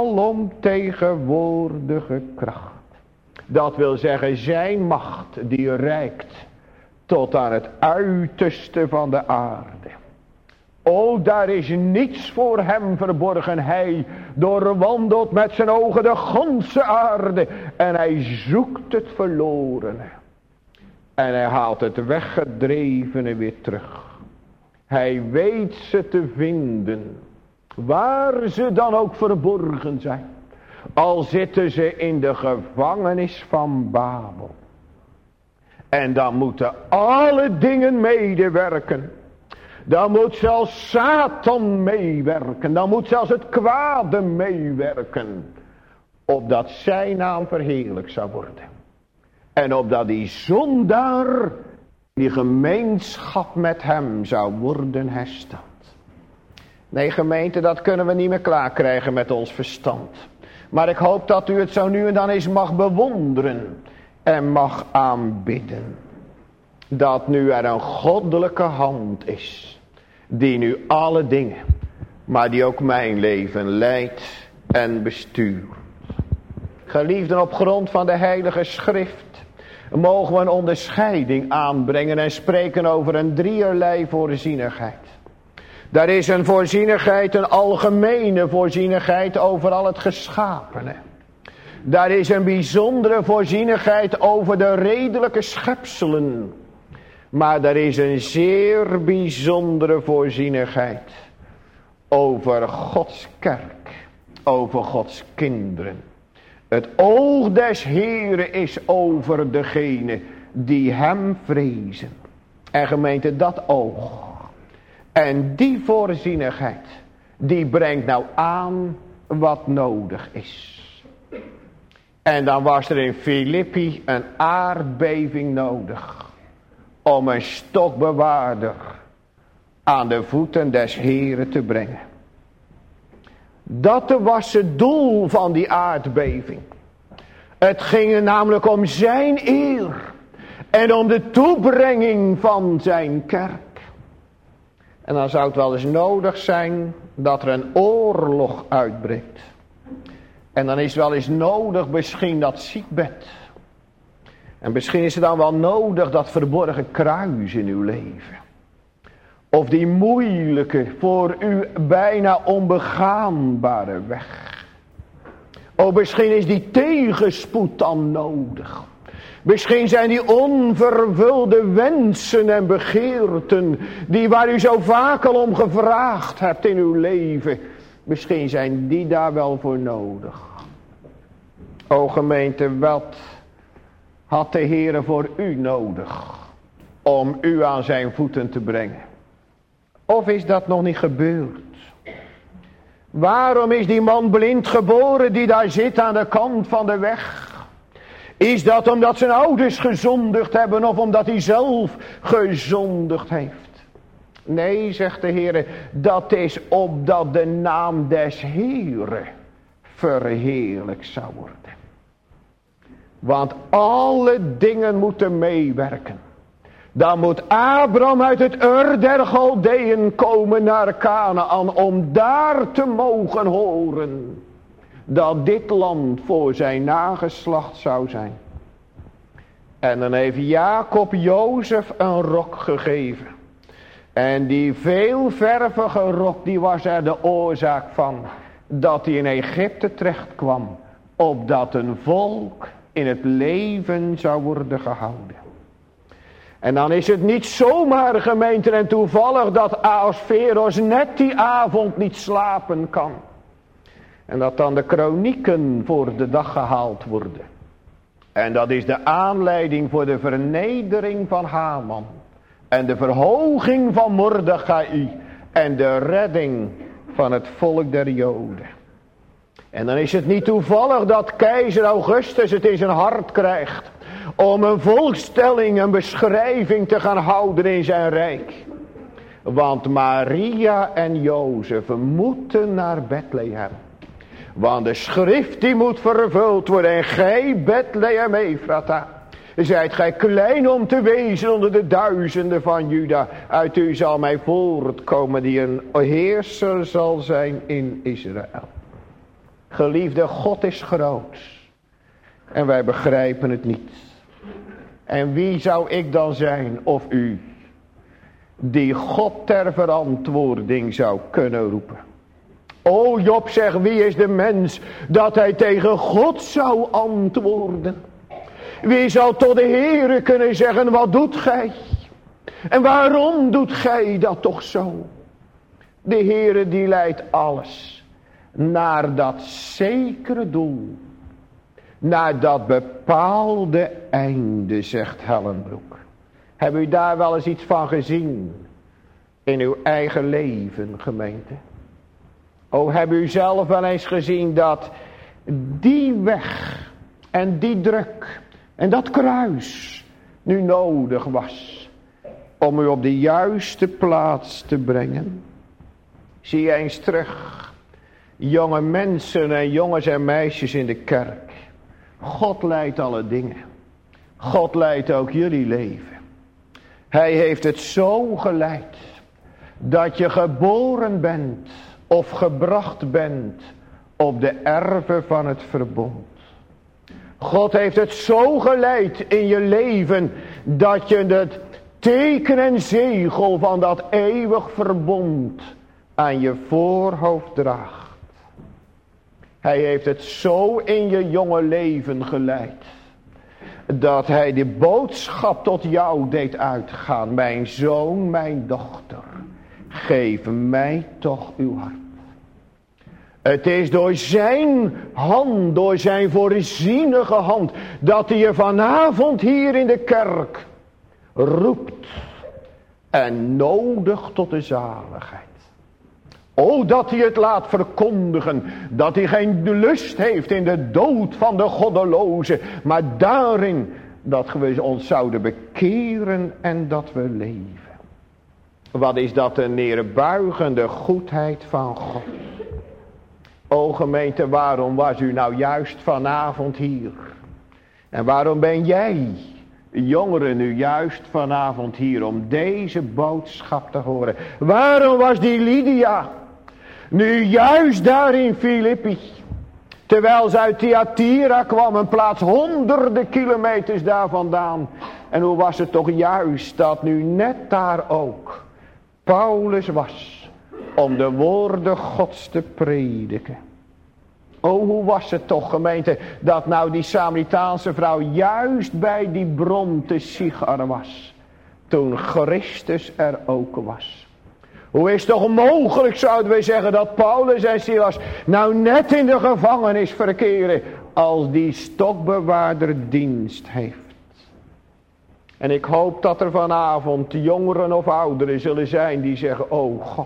alomtegenwoordige kracht. Dat wil zeggen zijn macht die reikt tot aan het uiterste van de aarde. O, daar is niets voor hem verborgen. Hij doorwandelt met zijn ogen de ganse aarde. En hij zoekt het verlorene. En hij haalt het weggedrevene weer terug. Hij weet ze te vinden. Waar ze dan ook verborgen zijn. Al zitten ze in de gevangenis van Babel. En dan moeten alle dingen medewerken. Dan moet zelfs Satan meewerken. Dan moet zelfs het kwade meewerken. Opdat zijn naam verheerlijk zou worden. En opdat die zondaar, die gemeenschap met hem zou worden hersteld. Nee gemeente, dat kunnen we niet meer klaarkrijgen met ons verstand. Maar ik hoop dat u het zo nu en dan eens mag bewonderen. En mag aanbidden. Dat nu er een goddelijke hand is. Die nu alle dingen. Maar die ook mijn leven leidt en bestuurt. Geliefden, op grond van de heilige schrift. Mogen we een onderscheiding aanbrengen. En spreken over een drieërlei voorzienigheid. Daar is een voorzienigheid, een algemene voorzienigheid over al het geschapene. Daar is een bijzondere voorzienigheid over de redelijke schepselen. Maar er is een zeer bijzondere voorzienigheid over Gods kerk, over Gods kinderen. Het oog des Heeren is over degene die hem vrezen. En gemeente, dat oog en die voorzienigheid, die brengt nou aan wat nodig is. En dan was er in Filippi een aardbeving nodig. Om een stokbewaarder aan de voeten des Heeren te brengen. Dat was het doel van die aardbeving. Het ging er namelijk om zijn eer. En om de toebrenging van zijn kerk. En dan zou het wel eens nodig zijn dat er een oorlog uitbreekt. En dan is het wel eens nodig misschien dat ziekbed. En misschien is het dan wel nodig dat verborgen kruis in uw leven. Of die moeilijke, voor u bijna onbegaanbare weg. Of misschien is die tegenspoed dan nodig. Misschien zijn die onvervulde wensen en begeerten, die waar u zo vaak al om gevraagd hebt in uw leven. Misschien zijn die daar wel voor nodig. O gemeente, wat had de Heere voor u nodig om u aan zijn voeten te brengen? Of is dat nog niet gebeurd? Waarom is die man blind geboren die daar zit aan de kant van de weg? Is dat omdat zijn ouders gezondigd hebben of omdat hij zelf gezondigd heeft? Nee, zegt de Heere, dat is opdat de naam des Heere verheerlijk zou worden. Want alle dingen moeten meewerken. Dan moet Abraham uit het Ur der Galdeën komen naar Kanaan om daar te mogen horen dat dit land voor zijn nageslacht zou zijn. En dan heeft Jacob Jozef een rok gegeven. En die veelvervige rok, die was er de oorzaak van dat hij in Egypte terecht kwam, opdat een volk in het leven zou worden gehouden. En dan is het niet zomaar, gemeente, en toevallig dat Ahasveros net die avond niet slapen kan. En dat dan de kronieken voor de dag gehaald worden. En dat is de aanleiding voor de vernedering van Haman. En de verhoging van Mordechai. En de redding van het volk der Joden. En dan is het niet toevallig dat keizer Augustus het in zijn hart krijgt om een volkstelling, een beschrijving te gaan houden in zijn rijk. Want Maria en Jozef moeten naar Bethlehem. Want de schrift die moet vervuld worden. En gij Bethlehem Ephrata, zijt gij klein om te wezen onder de duizenden van Juda. Uit u zal mij voortkomen die een heerser zal zijn in Israël. Geliefde, God is groot. En wij begrijpen het niet. En wie zou ik dan zijn of u, die God ter verantwoording zou kunnen roepen? O Job zegt, wie is de mens dat hij tegen God zou antwoorden? Wie zal tot de Heere kunnen zeggen, wat doet gij? En waarom doet gij dat toch zo? De Heere die leidt alles naar dat zekere doel. Naar dat bepaalde einde, zegt Hellenbroek. Hebben u daar wel eens iets van gezien? In uw eigen leven, gemeente. O, hebben u zelf wel eens gezien dat die weg en die druk en dat kruis nu nodig was om u op de juiste plaats te brengen? Zie je eens terug. Jonge mensen en jongens en meisjes in de kerk. God leidt alle dingen. God leidt ook jullie leven. Hij heeft het zo geleid dat je geboren bent of gebracht bent op de erven van het verbond. God heeft het zo geleid in je leven dat je het teken en zegel van dat eeuwig verbond aan je voorhoofd draagt. Hij heeft het zo in je jonge leven geleid dat hij de boodschap tot jou deed uitgaan. Mijn zoon, mijn dochter, geef mij toch uw hart. Het is door zijn hand, door zijn voorzienige hand, dat hij je vanavond hier in de kerk roept en nodigt tot de zaligheid. O, dat hij het laat verkondigen, dat hij geen lust heeft in de dood van de goddeloze, maar daarin dat we ons zouden bekeren en dat we leven. Wat is dat een neerbuigende goedheid van God. O gemeente, waarom was u nou juist vanavond hier? En waarom ben jij, jongeren, nu juist vanavond hier om deze boodschap te horen? Waarom was die Lydia nu juist daar in Filippi, terwijl ze uit Thyatira kwam, een plaats honderden kilometers daar vandaan? En hoe was het toch juist dat nu net daar ook Paulus was om de woorden Gods te prediken? O, hoe was het toch, gemeente, dat nou die Samaritaanse vrouw juist bij die bron te Sigar was, toen Christus er ook was? Hoe is het toch mogelijk, zouden wij zeggen, dat Paulus en Silas nou net in de gevangenis verkeren als die stokbewaarder dienst heeft? En ik hoop dat er vanavond jongeren of ouderen zullen zijn die zeggen, oh God,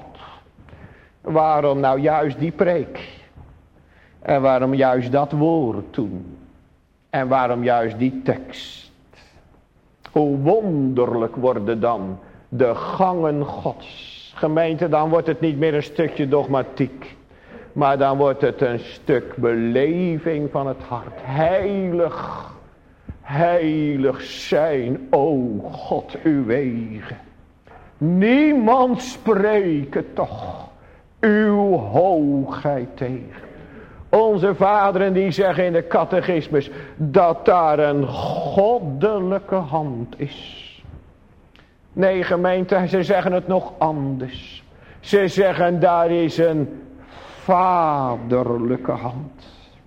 waarom nou juist die preek? En waarom juist dat woord toen? En waarom juist die tekst? Hoe wonderlijk worden dan de gangen Gods. Gemeente, dan wordt het niet meer een stukje dogmatiek. Maar dan wordt het een stuk beleving van het hart. Heilig, heilig zijn, o God, uw wegen. Niemand spreken toch uw hoogheid tegen. Onze vaderen die zeggen in de catechismus dat daar een goddelijke hand is. Nee, gemeente, ze zeggen het nog anders. Ze zeggen daar is een vaderlijke hand.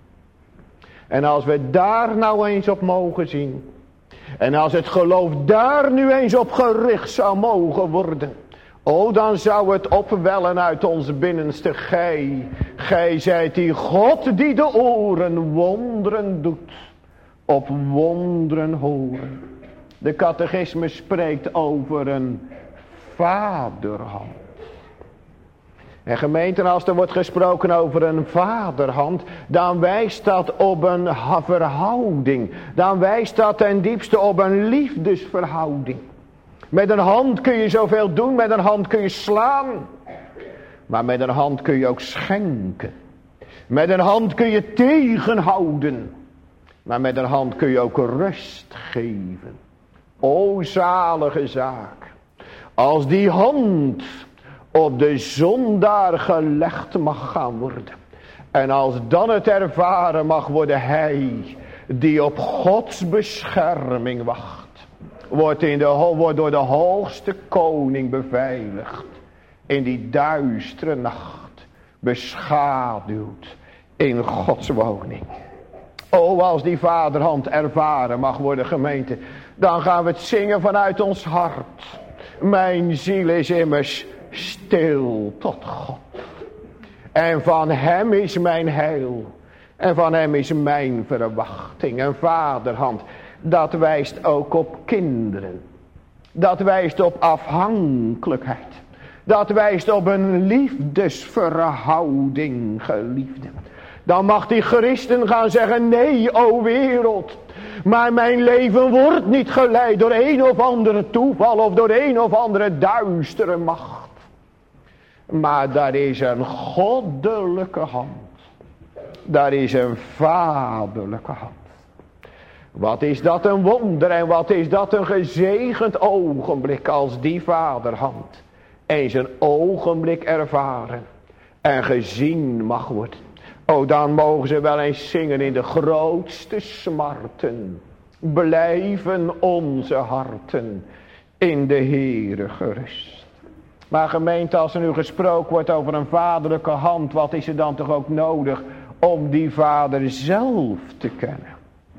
En als we daar nou eens op mogen zien. En als het geloof daar nu eens op gericht zou mogen worden. O, dan zou het opwellen uit ons binnenste. Gij zijt die God die de oren wonderen doet. Op wonderen horen. De catechisme spreekt over een vaderhand. En gemeente, als er wordt gesproken over een vaderhand, dan wijst dat op een verhouding. Dan wijst dat ten diepste op een liefdesverhouding. Met een hand kun je zoveel doen, met een hand kun je slaan. Maar met een hand kun je ook schenken. Met een hand kun je tegenhouden. Maar met een hand kun je ook rust geven. O zalige zaak. Als die hand op de zondaar gelegd mag gaan worden. En als dan het ervaren mag worden, hij die op Gods bescherming wacht. Wordt door de hoogste koning beveiligd. In die duistere nacht beschaduwd in Gods woning. O, als die vaderhand ervaren mag worden, gemeente, dan gaan we het zingen vanuit ons hart. Mijn ziel is immers stil tot God. En van hem is mijn heil. En van hem is mijn verwachting. Een vaderhand, dat wijst ook op kinderen. Dat wijst op afhankelijkheid. Dat wijst op een liefdesverhouding, geliefde. Dan mag die christen gaan zeggen, nee, o wereld. Maar mijn leven wordt niet geleid door een of andere toeval of door een of andere duistere macht. Maar daar is een goddelijke hand. Daar is een vaderlijke hand. Wat is dat een wonder en wat is dat een gezegend ogenblik als die vaderhand eens een ogenblik ervaren en gezien mag worden. O, dan mogen ze wel eens zingen in de grootste smarten. Blijven onze harten in de Heere gerust. Maar gemeente, als er nu gesproken wordt over een vaderlijke hand, wat is er dan toch ook nodig om die vader zelf te kennen?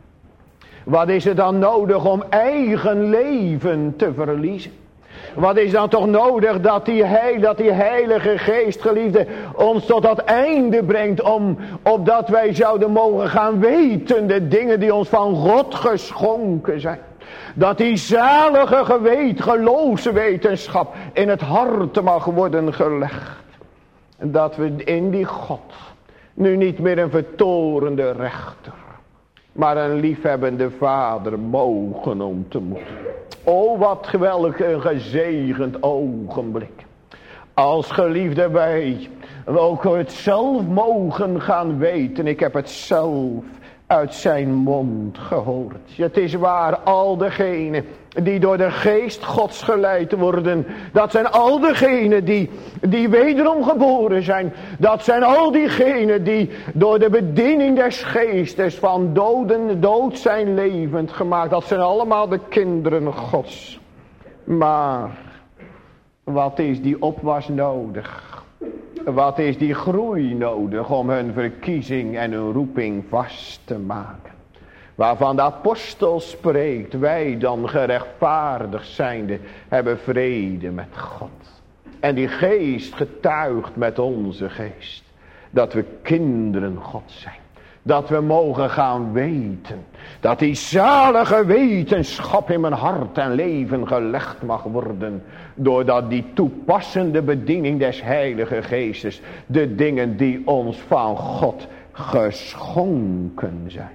Wat is er dan nodig om eigen leven te verliezen? Wat is dan toch nodig dat die heilige geest, geliefde, ons tot dat einde brengt, opdat wij zouden mogen gaan weten de dingen die ons van God geschonken zijn. Dat die zalige geloofswetenschap in het hart mag worden gelegd. En dat we in die God nu niet meer een vertorende rechter, maar een liefhebbende vader mogen ontmoeten. O, wat geweldig een gezegend ogenblik. Als geliefde wij ook het zelf mogen gaan weten. Ik heb het zelf uit zijn mond gehoord. Het is waar, al degenen die door de geest Gods geleid worden. Dat zijn al degenen die wederom geboren zijn. Dat zijn al diegenen die door de bediening des geestes van dood zijn levend gemaakt. Dat zijn allemaal de kinderen Gods. Maar wat is die opwas nodig? Wat is die groei nodig om hun verkiezing en hun roeping vast te maken? Waarvan de apostel spreekt, wij dan gerechtvaardigd zijnde hebben vrede met God. En die geest getuigt met onze geest dat we kinderen God zijn. Dat we mogen gaan weten. Dat die zalige wetenschap in mijn hart en leven gelegd mag worden. Doordat die toepassende bediening des Heilige Geestes. De dingen die ons van God geschonken zijn.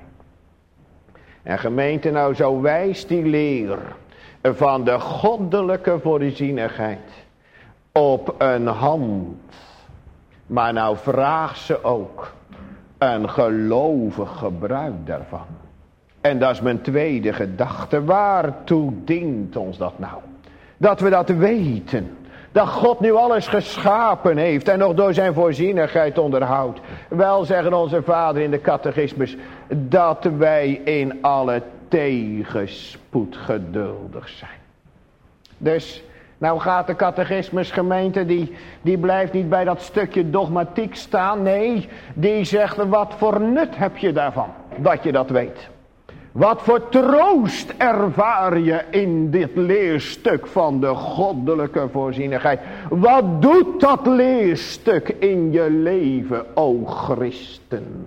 En gemeente, nou zo wijst die leer van de goddelijke voorzienigheid op een hand. Maar nou vraagt ze ook een gelovig gebruik daarvan. En dat is mijn tweede gedachte. Waartoe dient ons dat nou? Dat we dat weten. Dat God nu alles geschapen heeft en nog door zijn voorzienigheid onderhoudt. Wel zeggen onze vader in de catechismus, dat wij in alle tegenspoed geduldig zijn. Dus nou gaat de catechismus gemeente, die blijft niet bij dat stukje dogmatiek staan. Nee, die zegt, wat voor nut heb je daarvan, dat je dat weet. Wat voor troost ervaar je in dit leerstuk van de goddelijke voorzienigheid. Wat doet dat leerstuk in je leven, o Christen?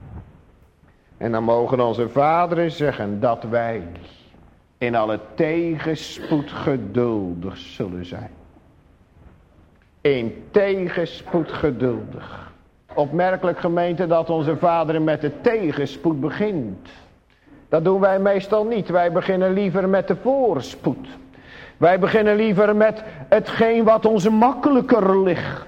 En dan mogen onze vaderen zeggen dat wij in alle tegenspoed geduldig zullen zijn. in tegenspoed geduldig. Opmerkelijk gemeente dat onze Vader met de tegenspoed begint. Dat doen wij meestal niet. Wij beginnen liever met de voorspoed. Wij beginnen liever met hetgeen wat ons makkelijker ligt.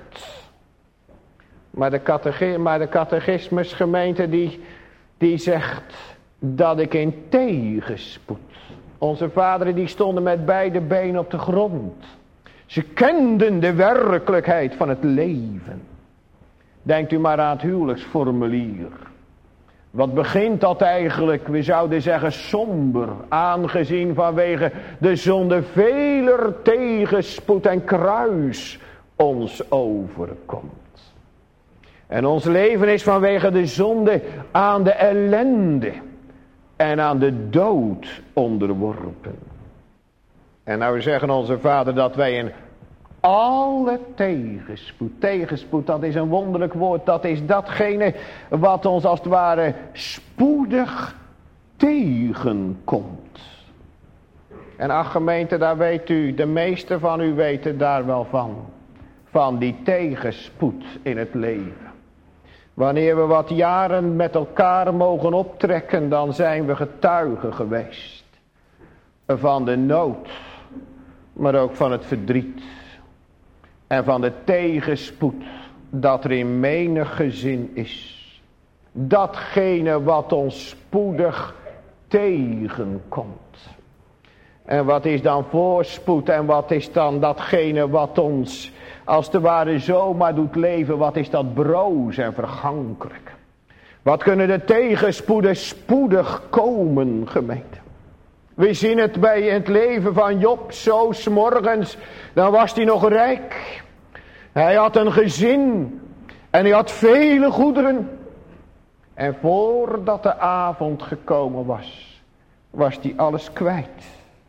Maar de catechismus gemeente die zegt dat ik in tegenspoed. Onze vaderen die stonden met beide benen op de grond. Ze kenden de werkelijkheid van het leven. Denkt u maar aan het huwelijksformulier. Wat begint dat eigenlijk, we zouden zeggen somber, aangezien vanwege de zonde veler tegenspoed en kruis ons overkomt. En ons leven is vanwege de zonde aan de ellende en aan de dood onderworpen. En nou zeggen onze Vader dat wij in alle tegenspoed, dat is een wonderlijk woord, dat is datgene wat ons als het ware spoedig tegenkomt. En ach gemeente, daar weet u, de meeste van u weten daar wel van die tegenspoed in het leven. Wanneer we wat jaren met elkaar mogen optrekken, dan zijn we getuigen geweest van de nood, maar ook van het verdriet. En van de tegenspoed dat er in menig gezin is. Datgene wat ons spoedig tegenkomt. En wat is dan voorspoed en wat is dan datgene wat ons als het ware zomaar doet leven. Wat is dat broos en vergankelijk. Wat kunnen de tegenspoeden spoedig komen gemeente. We zien het bij het leven van Job, zo 's morgens, dan was hij nog rijk. Hij had een gezin en hij had vele goederen. En voordat de avond gekomen was hij alles kwijt.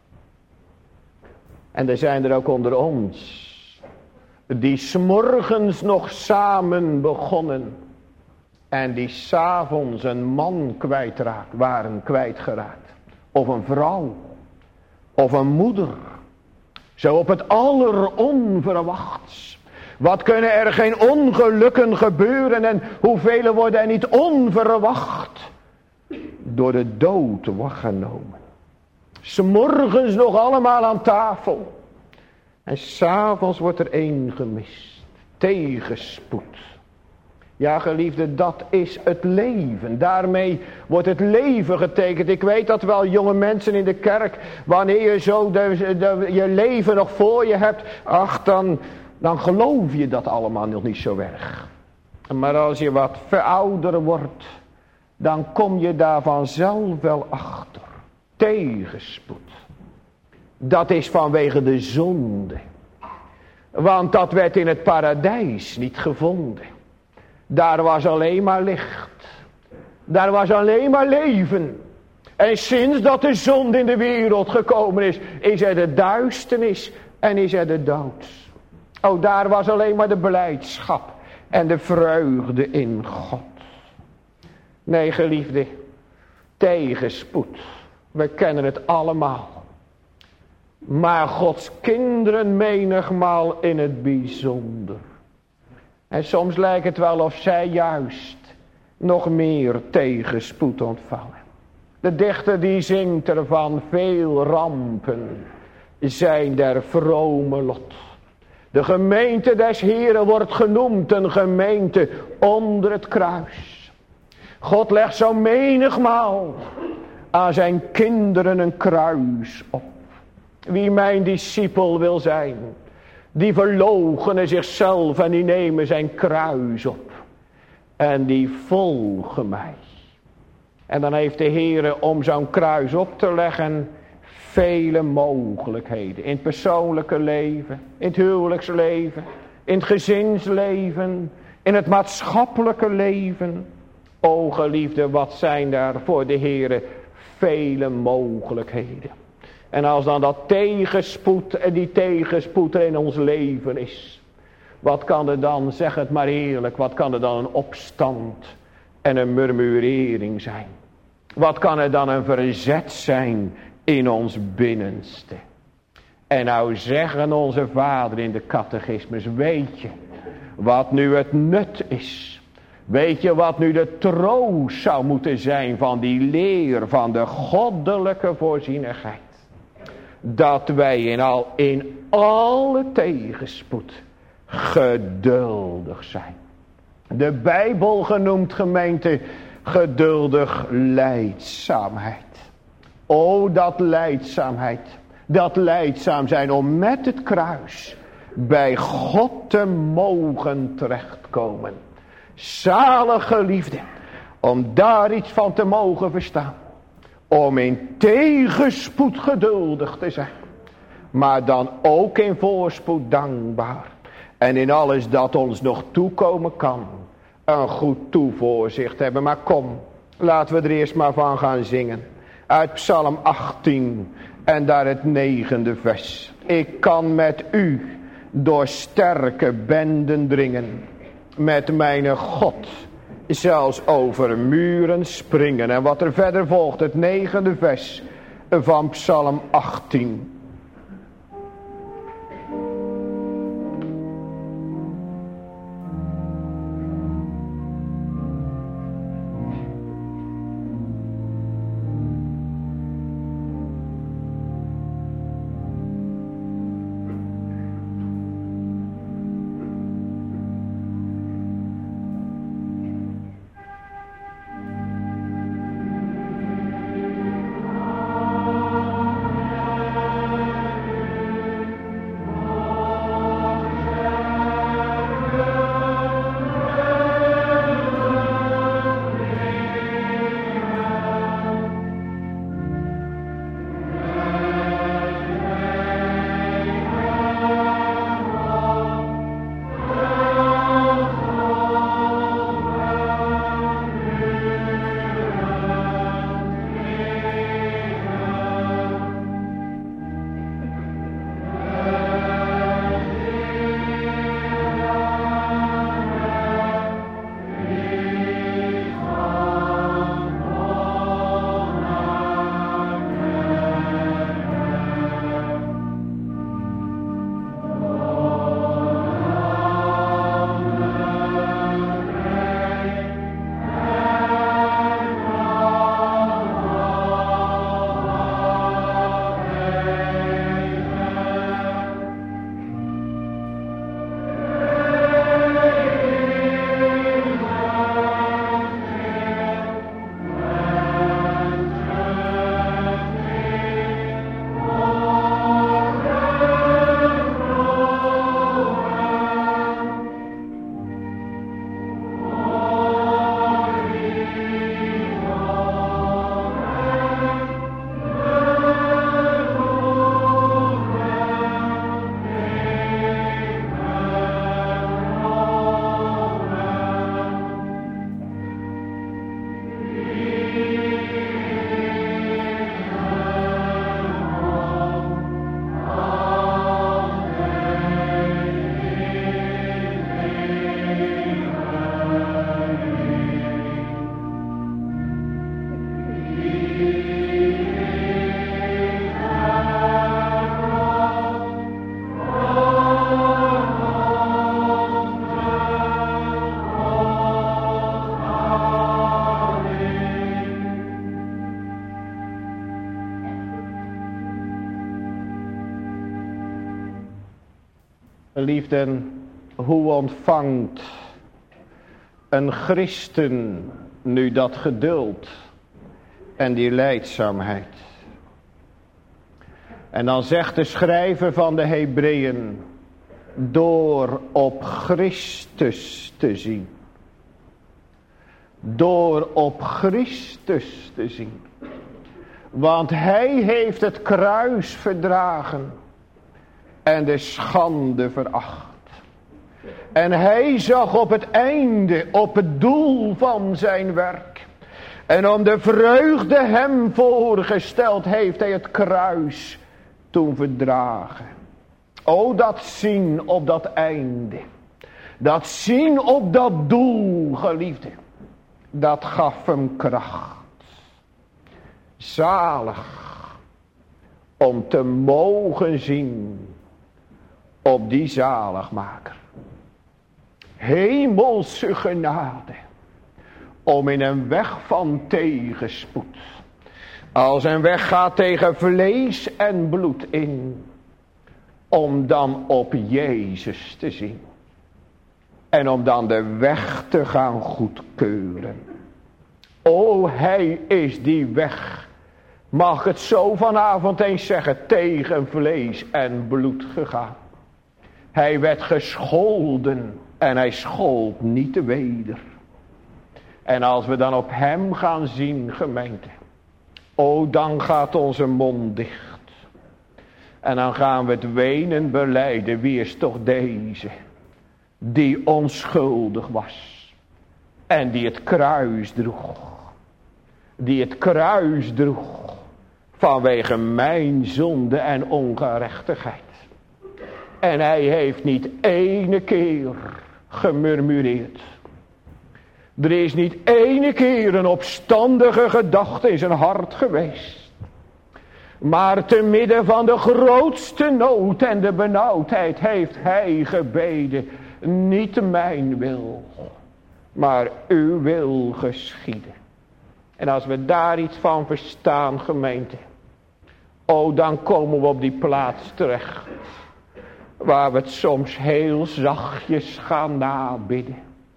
En er zijn er ook onder ons, die 's morgens nog samen begonnen. En die 's avonds een man waren kwijtgeraakt. Of een vrouw. Of een moeder. Zo op het alleronverwachts. Wat kunnen er geen ongelukken gebeuren. En hoeveel worden er niet onverwacht door de dood wachtgenomen. 's morgens nog allemaal aan tafel. En 's avonds wordt er één gemist. Tegenspoed. Ja geliefde, dat is het leven. Daarmee wordt het leven getekend. Ik weet dat wel jonge mensen in de kerk, wanneer je zo je leven nog voor je hebt, ach dan geloof je dat allemaal nog niet zo erg. Maar als je wat verouderd wordt, dan kom je daar vanzelf wel achter. Tegenspoed. Dat is vanwege de zonde. Want dat werd in het paradijs niet gevonden. Daar was alleen maar licht. Daar was alleen maar leven. En sinds dat de zonde in de wereld gekomen is er de duisternis en is er de dood. Oh, daar was alleen maar de blijdschap en de vreugde in God. Nee, geliefde, tegenspoed. We kennen het allemaal. Maar Gods kinderen menigmaal in het bijzonder. En soms lijkt het wel of zij juist nog meer tegenspoed ontvangen. De dichter die zingt ervan, veel rampen zijn der vrome lot. De gemeente des Heren wordt genoemd een gemeente onder het kruis. God legt zo menigmaal aan zijn kinderen een kruis op. Wie mijn discipel wil zijn, die verloochenen zichzelf en die nemen zijn kruis op. En die volgen mij. En dan heeft de Heer om zo'n kruis op te leggen vele mogelijkheden. In het persoonlijke leven, in het huwelijksleven, in het gezinsleven, in het maatschappelijke leven. O geliefde, wat zijn daar voor de Heer vele mogelijkheden. En als dan dat tegenspoed en die tegenspoed er in ons leven is. Wat kan er dan, zeg het maar eerlijk, wat kan er dan een opstand en een murmurering zijn? Wat kan er dan een verzet zijn in ons binnenste? En nou zeggen onze vader in de catechismus, weet je wat nu het nut is? Weet je wat nu de troost zou moeten zijn van die leer van de goddelijke voorzienigheid? Dat wij in alle tegenspoed geduldig zijn. De Bijbel genoemd, gemeente, geduldig lijdzaamheid. O, dat lijdzaamheid. Dat lijdzaam zijn om met het kruis bij God te mogen terechtkomen. Zalig geliefde, om daar iets van te mogen verstaan. Om in tegenspoed geduldig te zijn. Maar dan ook in voorspoed dankbaar. En in alles dat ons nog toekomen kan. Een goed toevoorzicht hebben. Maar kom, laten we er eerst maar van gaan zingen. Uit Psalm 18 en daar het 9e vers. Ik kan met u door sterke benden dringen. Met mijn God zelfs over muren springen. En wat er verder volgt, het 9e vers van Psalm 18. Geliefden, hoe ontvangt een christen nu dat geduld en die lijdzaamheid? En dan zegt de schrijver van de Hebreeën, door op Christus te zien. Door op Christus te zien. Want hij heeft het kruis verdragen en de schande veracht. En hij zag op het einde, op het doel van zijn werk. En om de vreugde hem voorgesteld heeft hij het kruis toen verdragen. O, dat zien op dat einde. Dat zien op dat doel, geliefde. Dat gaf hem kracht. Zalig. om te mogen zien op die zaligmaker. Hemelse genade, om in een weg van tegenspoed, als een weg gaat tegen vlees en bloed in, om dan op Jezus te zien. En om dan de weg te gaan goedkeuren. O, hij is die weg. Mag ik het zo vanavond eens zeggen, tegen vlees en bloed gegaan. Hij werd gescholden en hij schold niet weder. En als we dan op hem gaan zien, gemeente, o, dan gaat onze mond dicht. En dan gaan we het wenen belijden, wie is toch deze, die onschuldig was en die het kruis droeg. Die het kruis droeg vanwege mijn zonde en ongerechtigheid. En hij heeft niet ene keer gemurmureerd. Er is niet ene keer een opstandige gedachte in zijn hart geweest. Maar te midden van de grootste nood en de benauwdheid heeft hij gebeden. Niet mijn wil, maar uw wil geschieden. En als we daar iets van verstaan, gemeente, o, dan komen we op die plaats terecht, waar we het soms heel zachtjes gaan nabidden.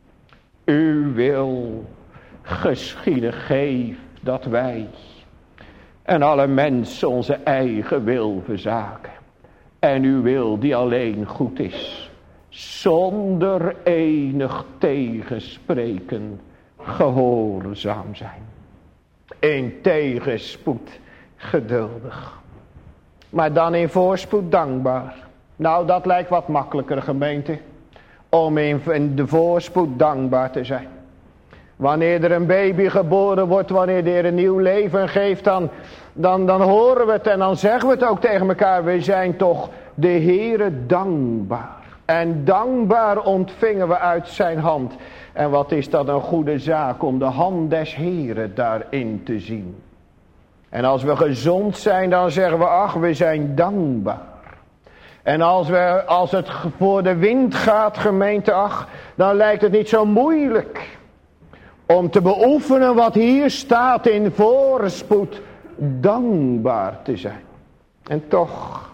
Uw wil geschieden, geef dat wij en alle mensen onze eigen wil verzaken. En uw wil die alleen goed is, zonder enig tegenspreken gehoorzaam zijn. In tegenspoed geduldig, maar dan in voorspoed dankbaar. Nou, dat lijkt wat makkelijker, gemeente, om in de voorspoed dankbaar te zijn. Wanneer er een baby geboren wordt, wanneer er een nieuw leven geeft, dan horen we het en dan zeggen we het ook tegen elkaar. We zijn toch de Heere dankbaar. En dankbaar ontvingen we uit zijn hand. En wat is dat een goede zaak om de hand des Heeren daarin te zien. En als we gezond zijn, dan zeggen we, ach, we zijn dankbaar. En als het voor de wind gaat, gemeente, ach, dan lijkt het niet zo moeilijk om te beoefenen wat hier staat in voorspoed, dankbaar te zijn. En toch,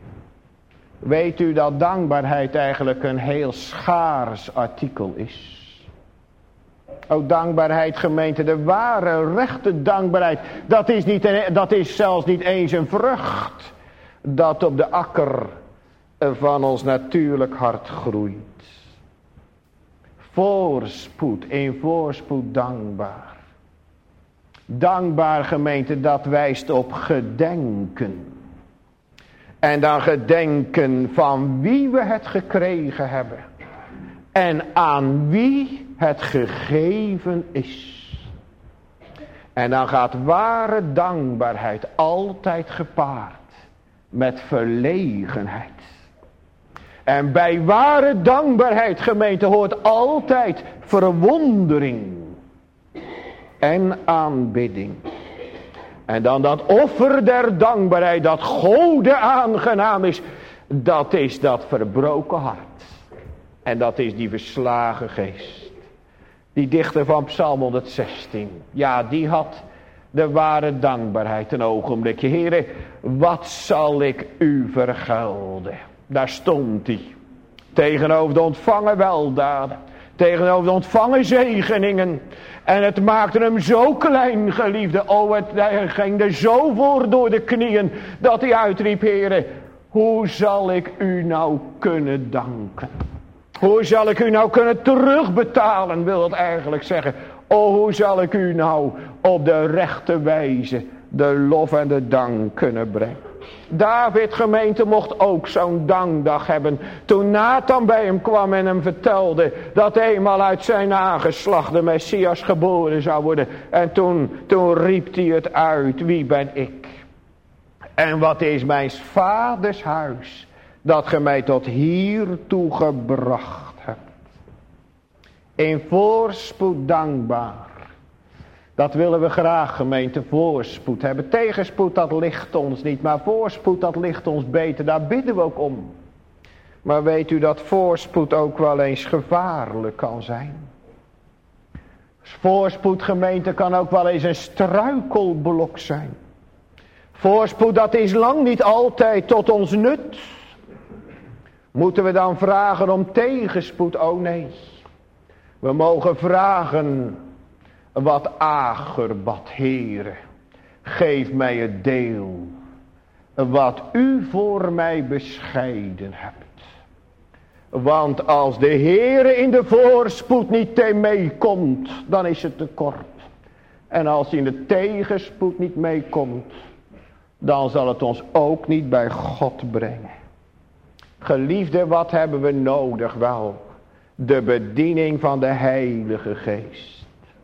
weet u dat dankbaarheid eigenlijk een heel schaars artikel is. Ook dankbaarheid, gemeente, de ware, rechte dankbaarheid, dat is zelfs niet eens een vrucht dat op de akker van ons natuurlijk hart groeit. Voorspoed, in voorspoed dankbaar. Dankbaar, gemeente, dat wijst op gedenken. En dan gedenken van wie we het gekregen hebben. En aan wie het gegeven is. En dan gaat ware dankbaarheid altijd gepaard met verlegenheid. En bij ware dankbaarheid, gemeente, hoort altijd verwondering en aanbidding. En dan dat offer der dankbaarheid, dat Gode aangenaam is, dat is dat verbroken hart. En dat is die verslagen geest. Die dichter van Psalm 116, ja, die had de ware dankbaarheid een ogenblikje. Heere, wat zal ik u vergelden? Daar stond hij. Tegenover de ontvangen weldaden. Tegenover de ontvangen zegeningen. En het maakte hem zo klein, geliefde. Hij ging er zo voor door de knieën. Dat hij uitriep, Heere, hoe zal ik u nou kunnen danken? Hoe zal ik u nou kunnen terugbetalen, wil het eigenlijk zeggen. O, hoe zal ik u nou op de rechte wijze de lof en de dank kunnen brengen. David, gemeente, mocht ook zo'n dankdag hebben. Toen Nathan bij hem kwam en hem vertelde dat eenmaal uit zijn nageslacht de Messias geboren zou worden. En toen riep hij het uit, wie ben ik? En wat is mijn vaders huis, dat ge mij tot hiertoe gebracht hebt. In voorspoed dankbaar. Dat willen we graag, gemeente, voorspoed hebben. Tegenspoed, dat ligt ons niet, maar voorspoed, dat ligt ons beter. Daar bidden we ook om. Maar weet u dat voorspoed ook wel eens gevaarlijk kan zijn? Voorspoed, gemeente, kan ook wel eens een struikelblok zijn. Voorspoed, dat is lang niet altijd tot ons nut. Moeten we dan vragen om tegenspoed? Oh nee. We mogen vragen wat agerbad, Heere. Geef mij het deel wat u voor mij bescheiden hebt. Want als de Heere in de voorspoed niet meekomt, dan is het te kort. En als hij in de tegenspoed niet meekomt, dan zal het ons ook niet bij God brengen. Geliefde, wat hebben we nodig? Wel, de bediening van de Heilige Geest.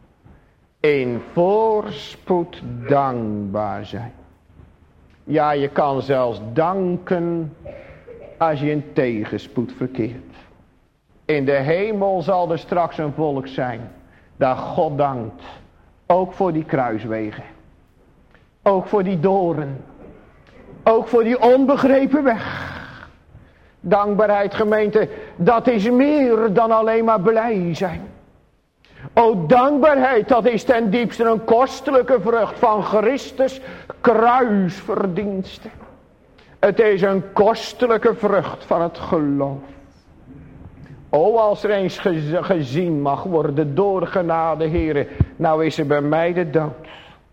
In voorspoed dankbaar zijn. Ja, je kan zelfs danken als je in tegenspoed verkeert. In de hemel zal er straks een volk zijn dat God dankt. Ook voor die kruiswegen. Ook voor die doren. Ook voor die onbegrepen weg. Dankbaarheid, gemeente, dat is meer dan alleen maar blij zijn. O, dankbaarheid, dat is ten diepste een kostelijke vrucht van Christus kruisverdiensten. Het is een kostelijke vrucht van het geloof. O, als er eens gezien mag worden door genade, Heere, nou is er bij mij de dood.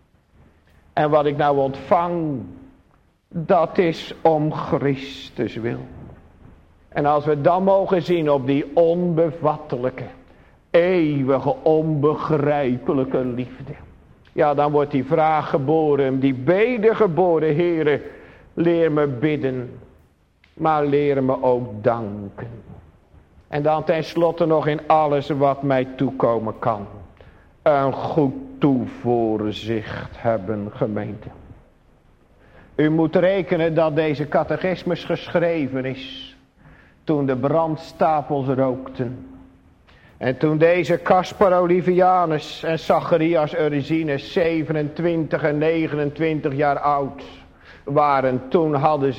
En wat ik nou ontvang, dat is om Christus wil. En als we dan mogen zien op die onbevattelijke, eeuwige, onbegrijpelijke liefde. Ja, dan wordt die vraag geboren, die bede geboren, Heere, leer me bidden, maar leer me ook danken. En dan tenslotte nog in alles wat mij toekomen kan. Een goed toevoorzicht hebben, gemeente. U moet rekenen dat deze catechismus geschreven is toen de brandstapels rookten. En toen deze Caspar Olivianus en Zacharias Ursinus 27 en 29 jaar oud waren, toen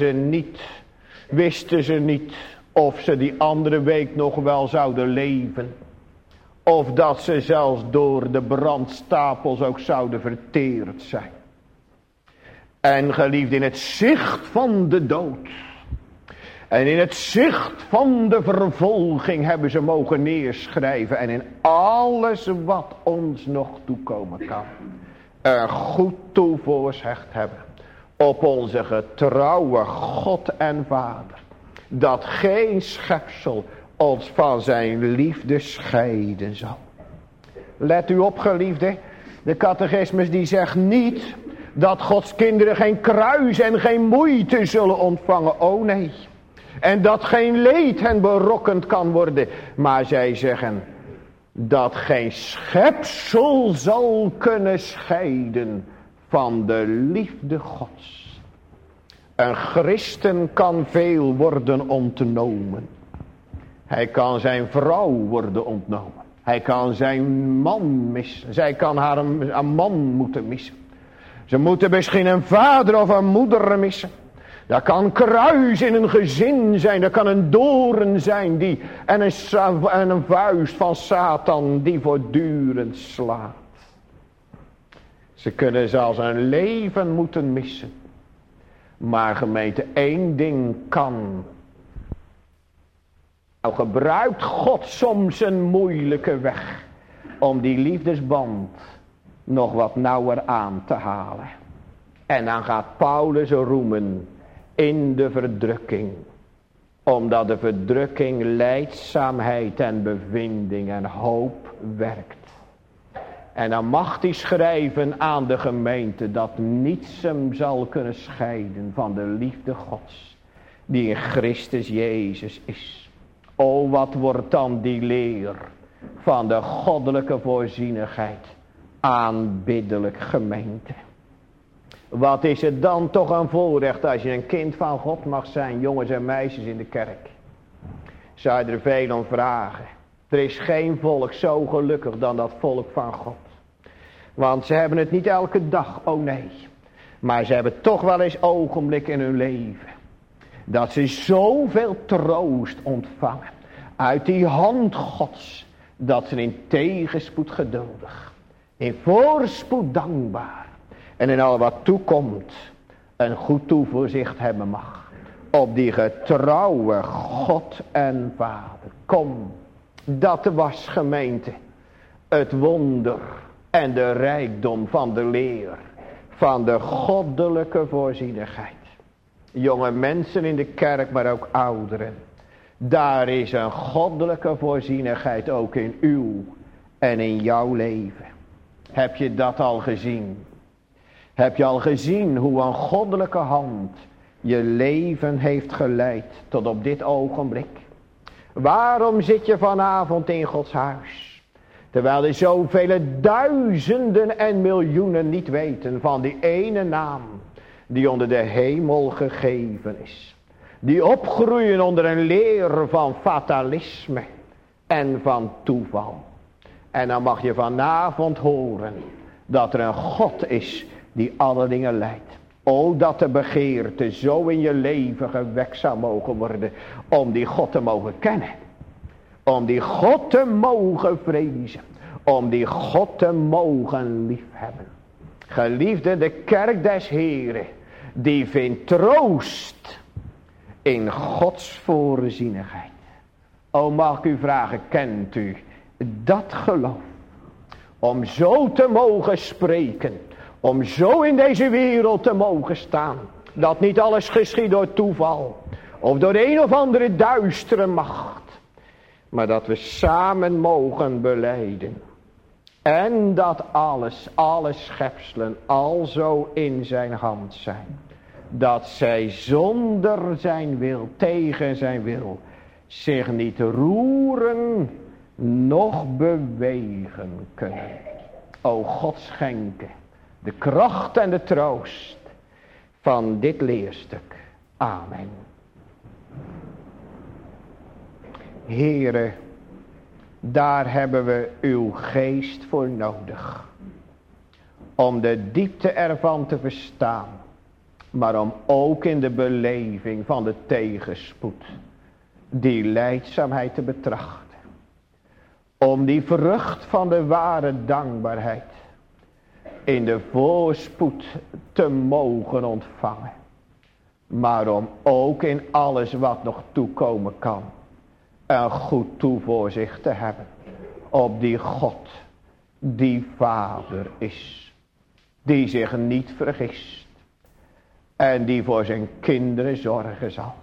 wisten ze niet of ze die andere week nog wel zouden leven. Of dat ze zelfs door de brandstapels ook zouden verteerd zijn. En geliefd, in het zicht van de dood en in het zicht van de vervolging hebben ze mogen neerschrijven. En in alles wat ons nog toekomen kan, een goed toevoorzicht hebben op onze getrouwe God en Vader. Dat geen schepsel ons van zijn liefde scheiden zal. Let u op, geliefde. De catechismus die zegt niet dat Gods kinderen geen kruis en geen moeite zullen ontvangen. Oh nee. En dat geen leed hen berokkend kan worden. Maar zij zeggen dat geen schepsel zal kunnen scheiden van de liefde Gods. Een christen kan veel worden ontnomen. Hij kan zijn vrouw worden ontnomen. Hij kan zijn man missen. Zij kan haar een man moeten missen. Ze moeten misschien een vader of een moeder missen. Dat kan kruis in een gezin zijn. Dat kan een doorn zijn en een vuist van Satan die voortdurend slaat. Ze kunnen zelfs een leven moeten missen. Maar gemeente, één ding kan. Nou gebruikt God soms een moeilijke weg om die liefdesband nog wat nauwer aan te halen. En dan gaat Paulus roemen in de verdrukking. Omdat de verdrukking lijdzaamheid en bevinding en hoop werkt. En dan mag hij schrijven aan de gemeente dat niets hem zal kunnen scheiden van de liefde Gods. Die in Christus Jezus is. O, wat wordt dan die leer van de goddelijke voorzienigheid aanbiddelijk, gemeente. Wat is het dan toch een voorrecht als je een kind van God mag zijn, jongens en meisjes in de kerk. Zou je er veel om vragen. Er is geen volk zo gelukkig dan dat volk van God. Want ze hebben het niet elke dag, oh nee. Maar ze hebben toch wel eens ogenblikken in hun leven. Dat ze zoveel troost ontvangen. Uit die hand Gods. Dat ze in tegenspoed geduldig. In voorspoed dankbaar. En in al wat toekomt. Een goed toevoorzicht hebben mag. Op die getrouwe God en Vader. Kom. Dat was gemeente. Het wonder. En de rijkdom van de leer. Van de goddelijke voorzienigheid. Jonge mensen in de kerk, maar ook ouderen. Daar is een goddelijke voorzienigheid ook in uw en in jouw leven. Heb je dat al gezien? Heb je al gezien hoe een goddelijke hand je leven heeft geleid tot op dit ogenblik? Waarom zit je vanavond in Gods huis? Terwijl er zoveel duizenden en miljoenen niet weten van die ene naam die onder de hemel gegeven is. Die opgroeien onder een leer van fatalisme en van toeval. En dan mag je vanavond horen dat er een God is die alle dingen leidt. O, dat de begeerte zo in je leven gewekt zou mogen worden om die God te mogen kennen. Om die God te mogen vrezen. Om die God te mogen liefhebben. Geliefde, de kerk des Heren, die vindt troost in Gods voorzienigheid. O, mag ik u vragen, kent u dat geloof? Om zo te mogen spreken. Om zo in deze wereld te mogen staan. Dat niet alles geschiet door toeval. Of door een of andere duistere macht. Maar dat we samen mogen belijden. En dat alle schepselen alzo in zijn hand zijn. Dat zij zonder zijn wil, tegen zijn wil, zich niet roeren, noch bewegen kunnen. O God, schenke de kracht en de troost van dit leerstuk. Amen. Heere, daar hebben we uw geest voor nodig. Om de diepte ervan te verstaan. Maar om ook in de beleving van de tegenspoed die lijdzaamheid te betrachten. Om die vrucht van de ware dankbaarheid in de voorspoed te mogen ontvangen. Maar om ook in alles wat nog toekomen kan een goed toevoorzicht te hebben op die God die Vader is. Die zich niet vergist. En die voor zijn kinderen zorgen zal.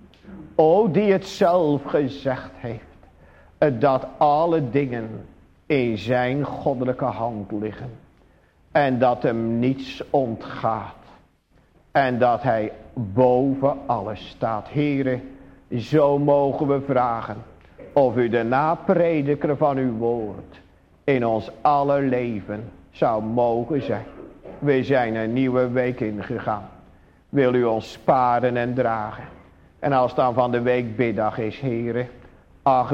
O, die het zelf gezegd heeft. Dat alle dingen in zijn goddelijke hand liggen. En dat hem niets ontgaat. En dat hij boven alles staat. Here, zo mogen we vragen. Of u de naprediker van uw woord in ons aller leven zou mogen zijn. We zijn een nieuwe week ingegaan. Wil u ons sparen en dragen. En als dan van de week biddag is, Heere. Ach,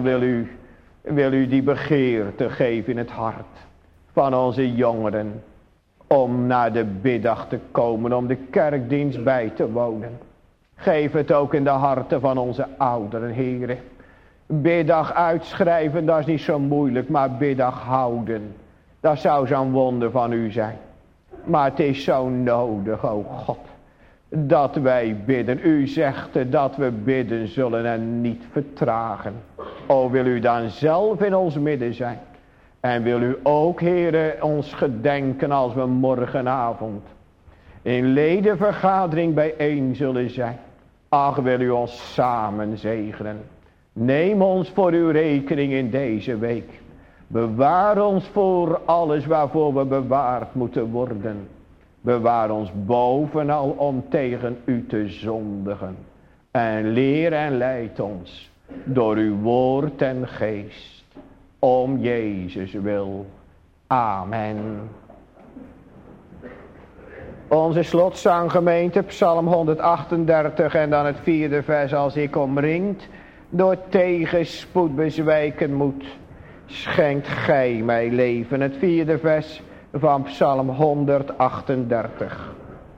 wil u die begeerte geven in het hart van onze jongeren. Om naar de biddag te komen, om de kerkdienst bij te wonen. Geef het ook in de harten van onze ouderen, Heere. Biddag uitschrijven, dat is niet zo moeilijk, maar biddag houden. Dat zou zo'n wonder van u zijn. Maar het is zo nodig, o God, dat wij bidden. U zegt dat we bidden zullen en niet vertragen. O, wil u dan zelf in ons midden zijn. En wil u ook, Heere, ons gedenken als we morgenavond in ledenvergadering bijeen zullen zijn. Ach, wil u ons samen zegenen. Neem ons voor uw rekening in deze week. Bewaar ons voor alles waarvoor we bewaard moeten worden. Bewaar ons bovenal om tegen u te zondigen. En leer en leid ons door uw woord en geest. Om Jezus wil. Amen. Onze slotzanggemeente, Psalm 138 en dan het 4e vers. Als ik omringd door tegenspoed bezwijken moet, schenkt gij mij leven. Het 4e vers. van Psalm 138.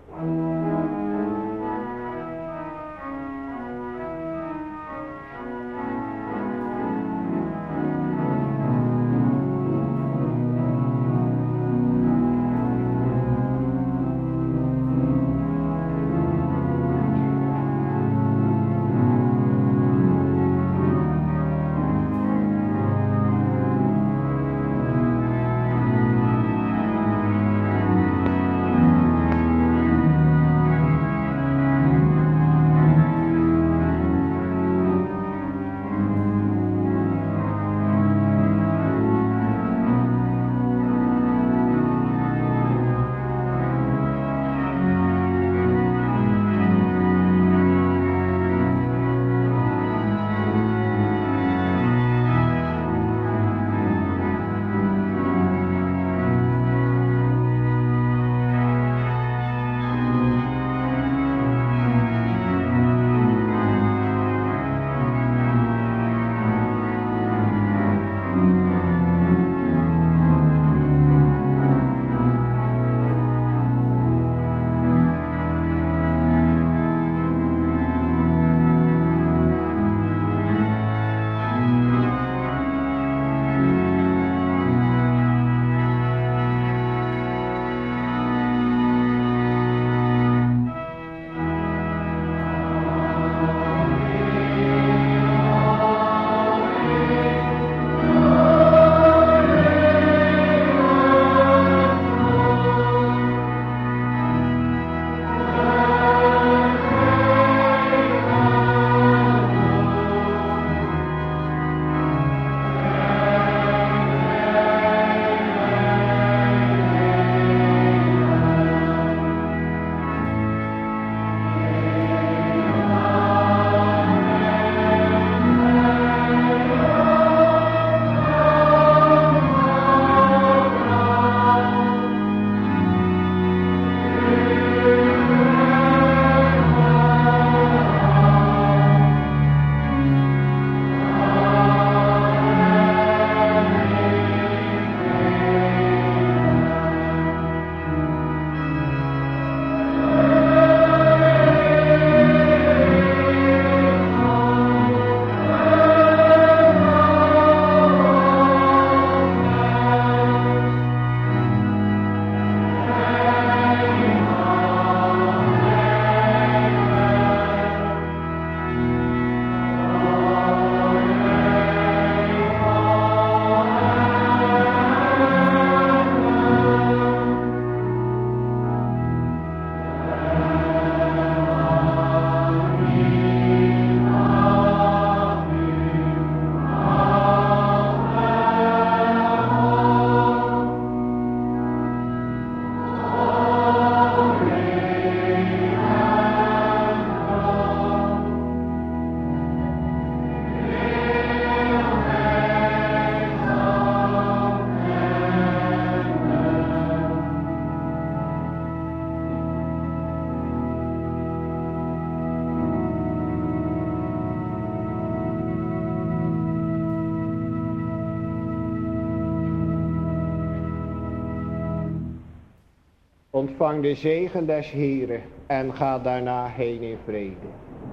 Ontvang de zegen des Heren en ga daarna heen in vrede.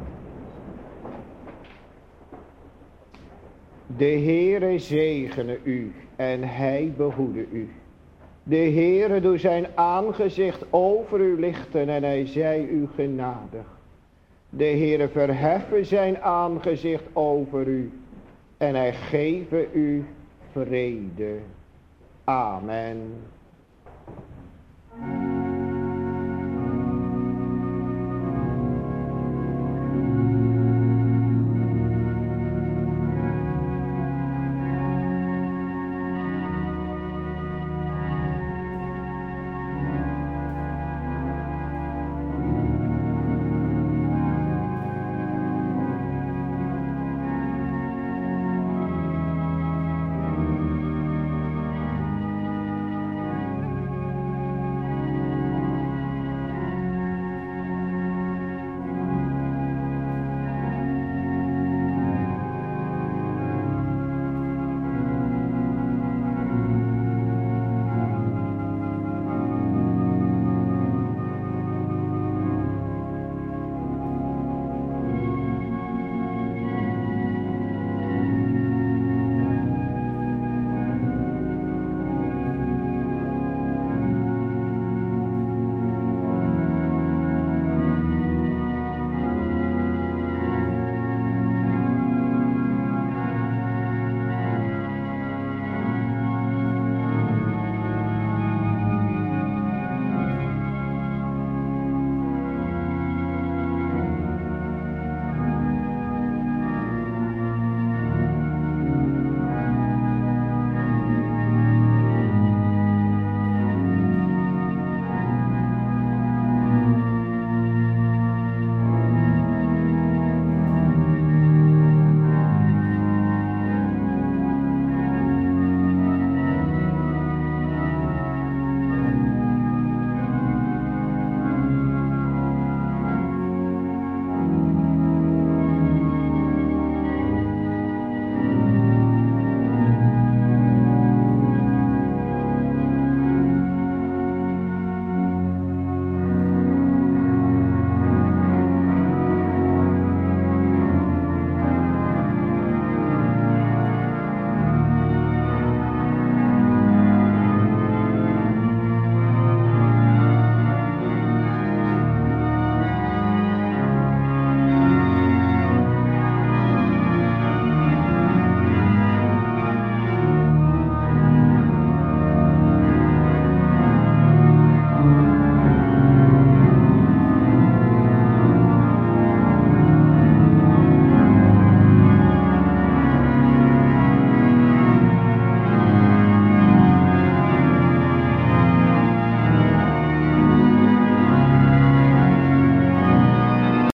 De Heere zegene u en hij behoede u. De Heere doe zijn aangezicht over u lichten en hij zij u genadig. De Heere verheffen zijn aangezicht over u en hij geven u vrede. Amen.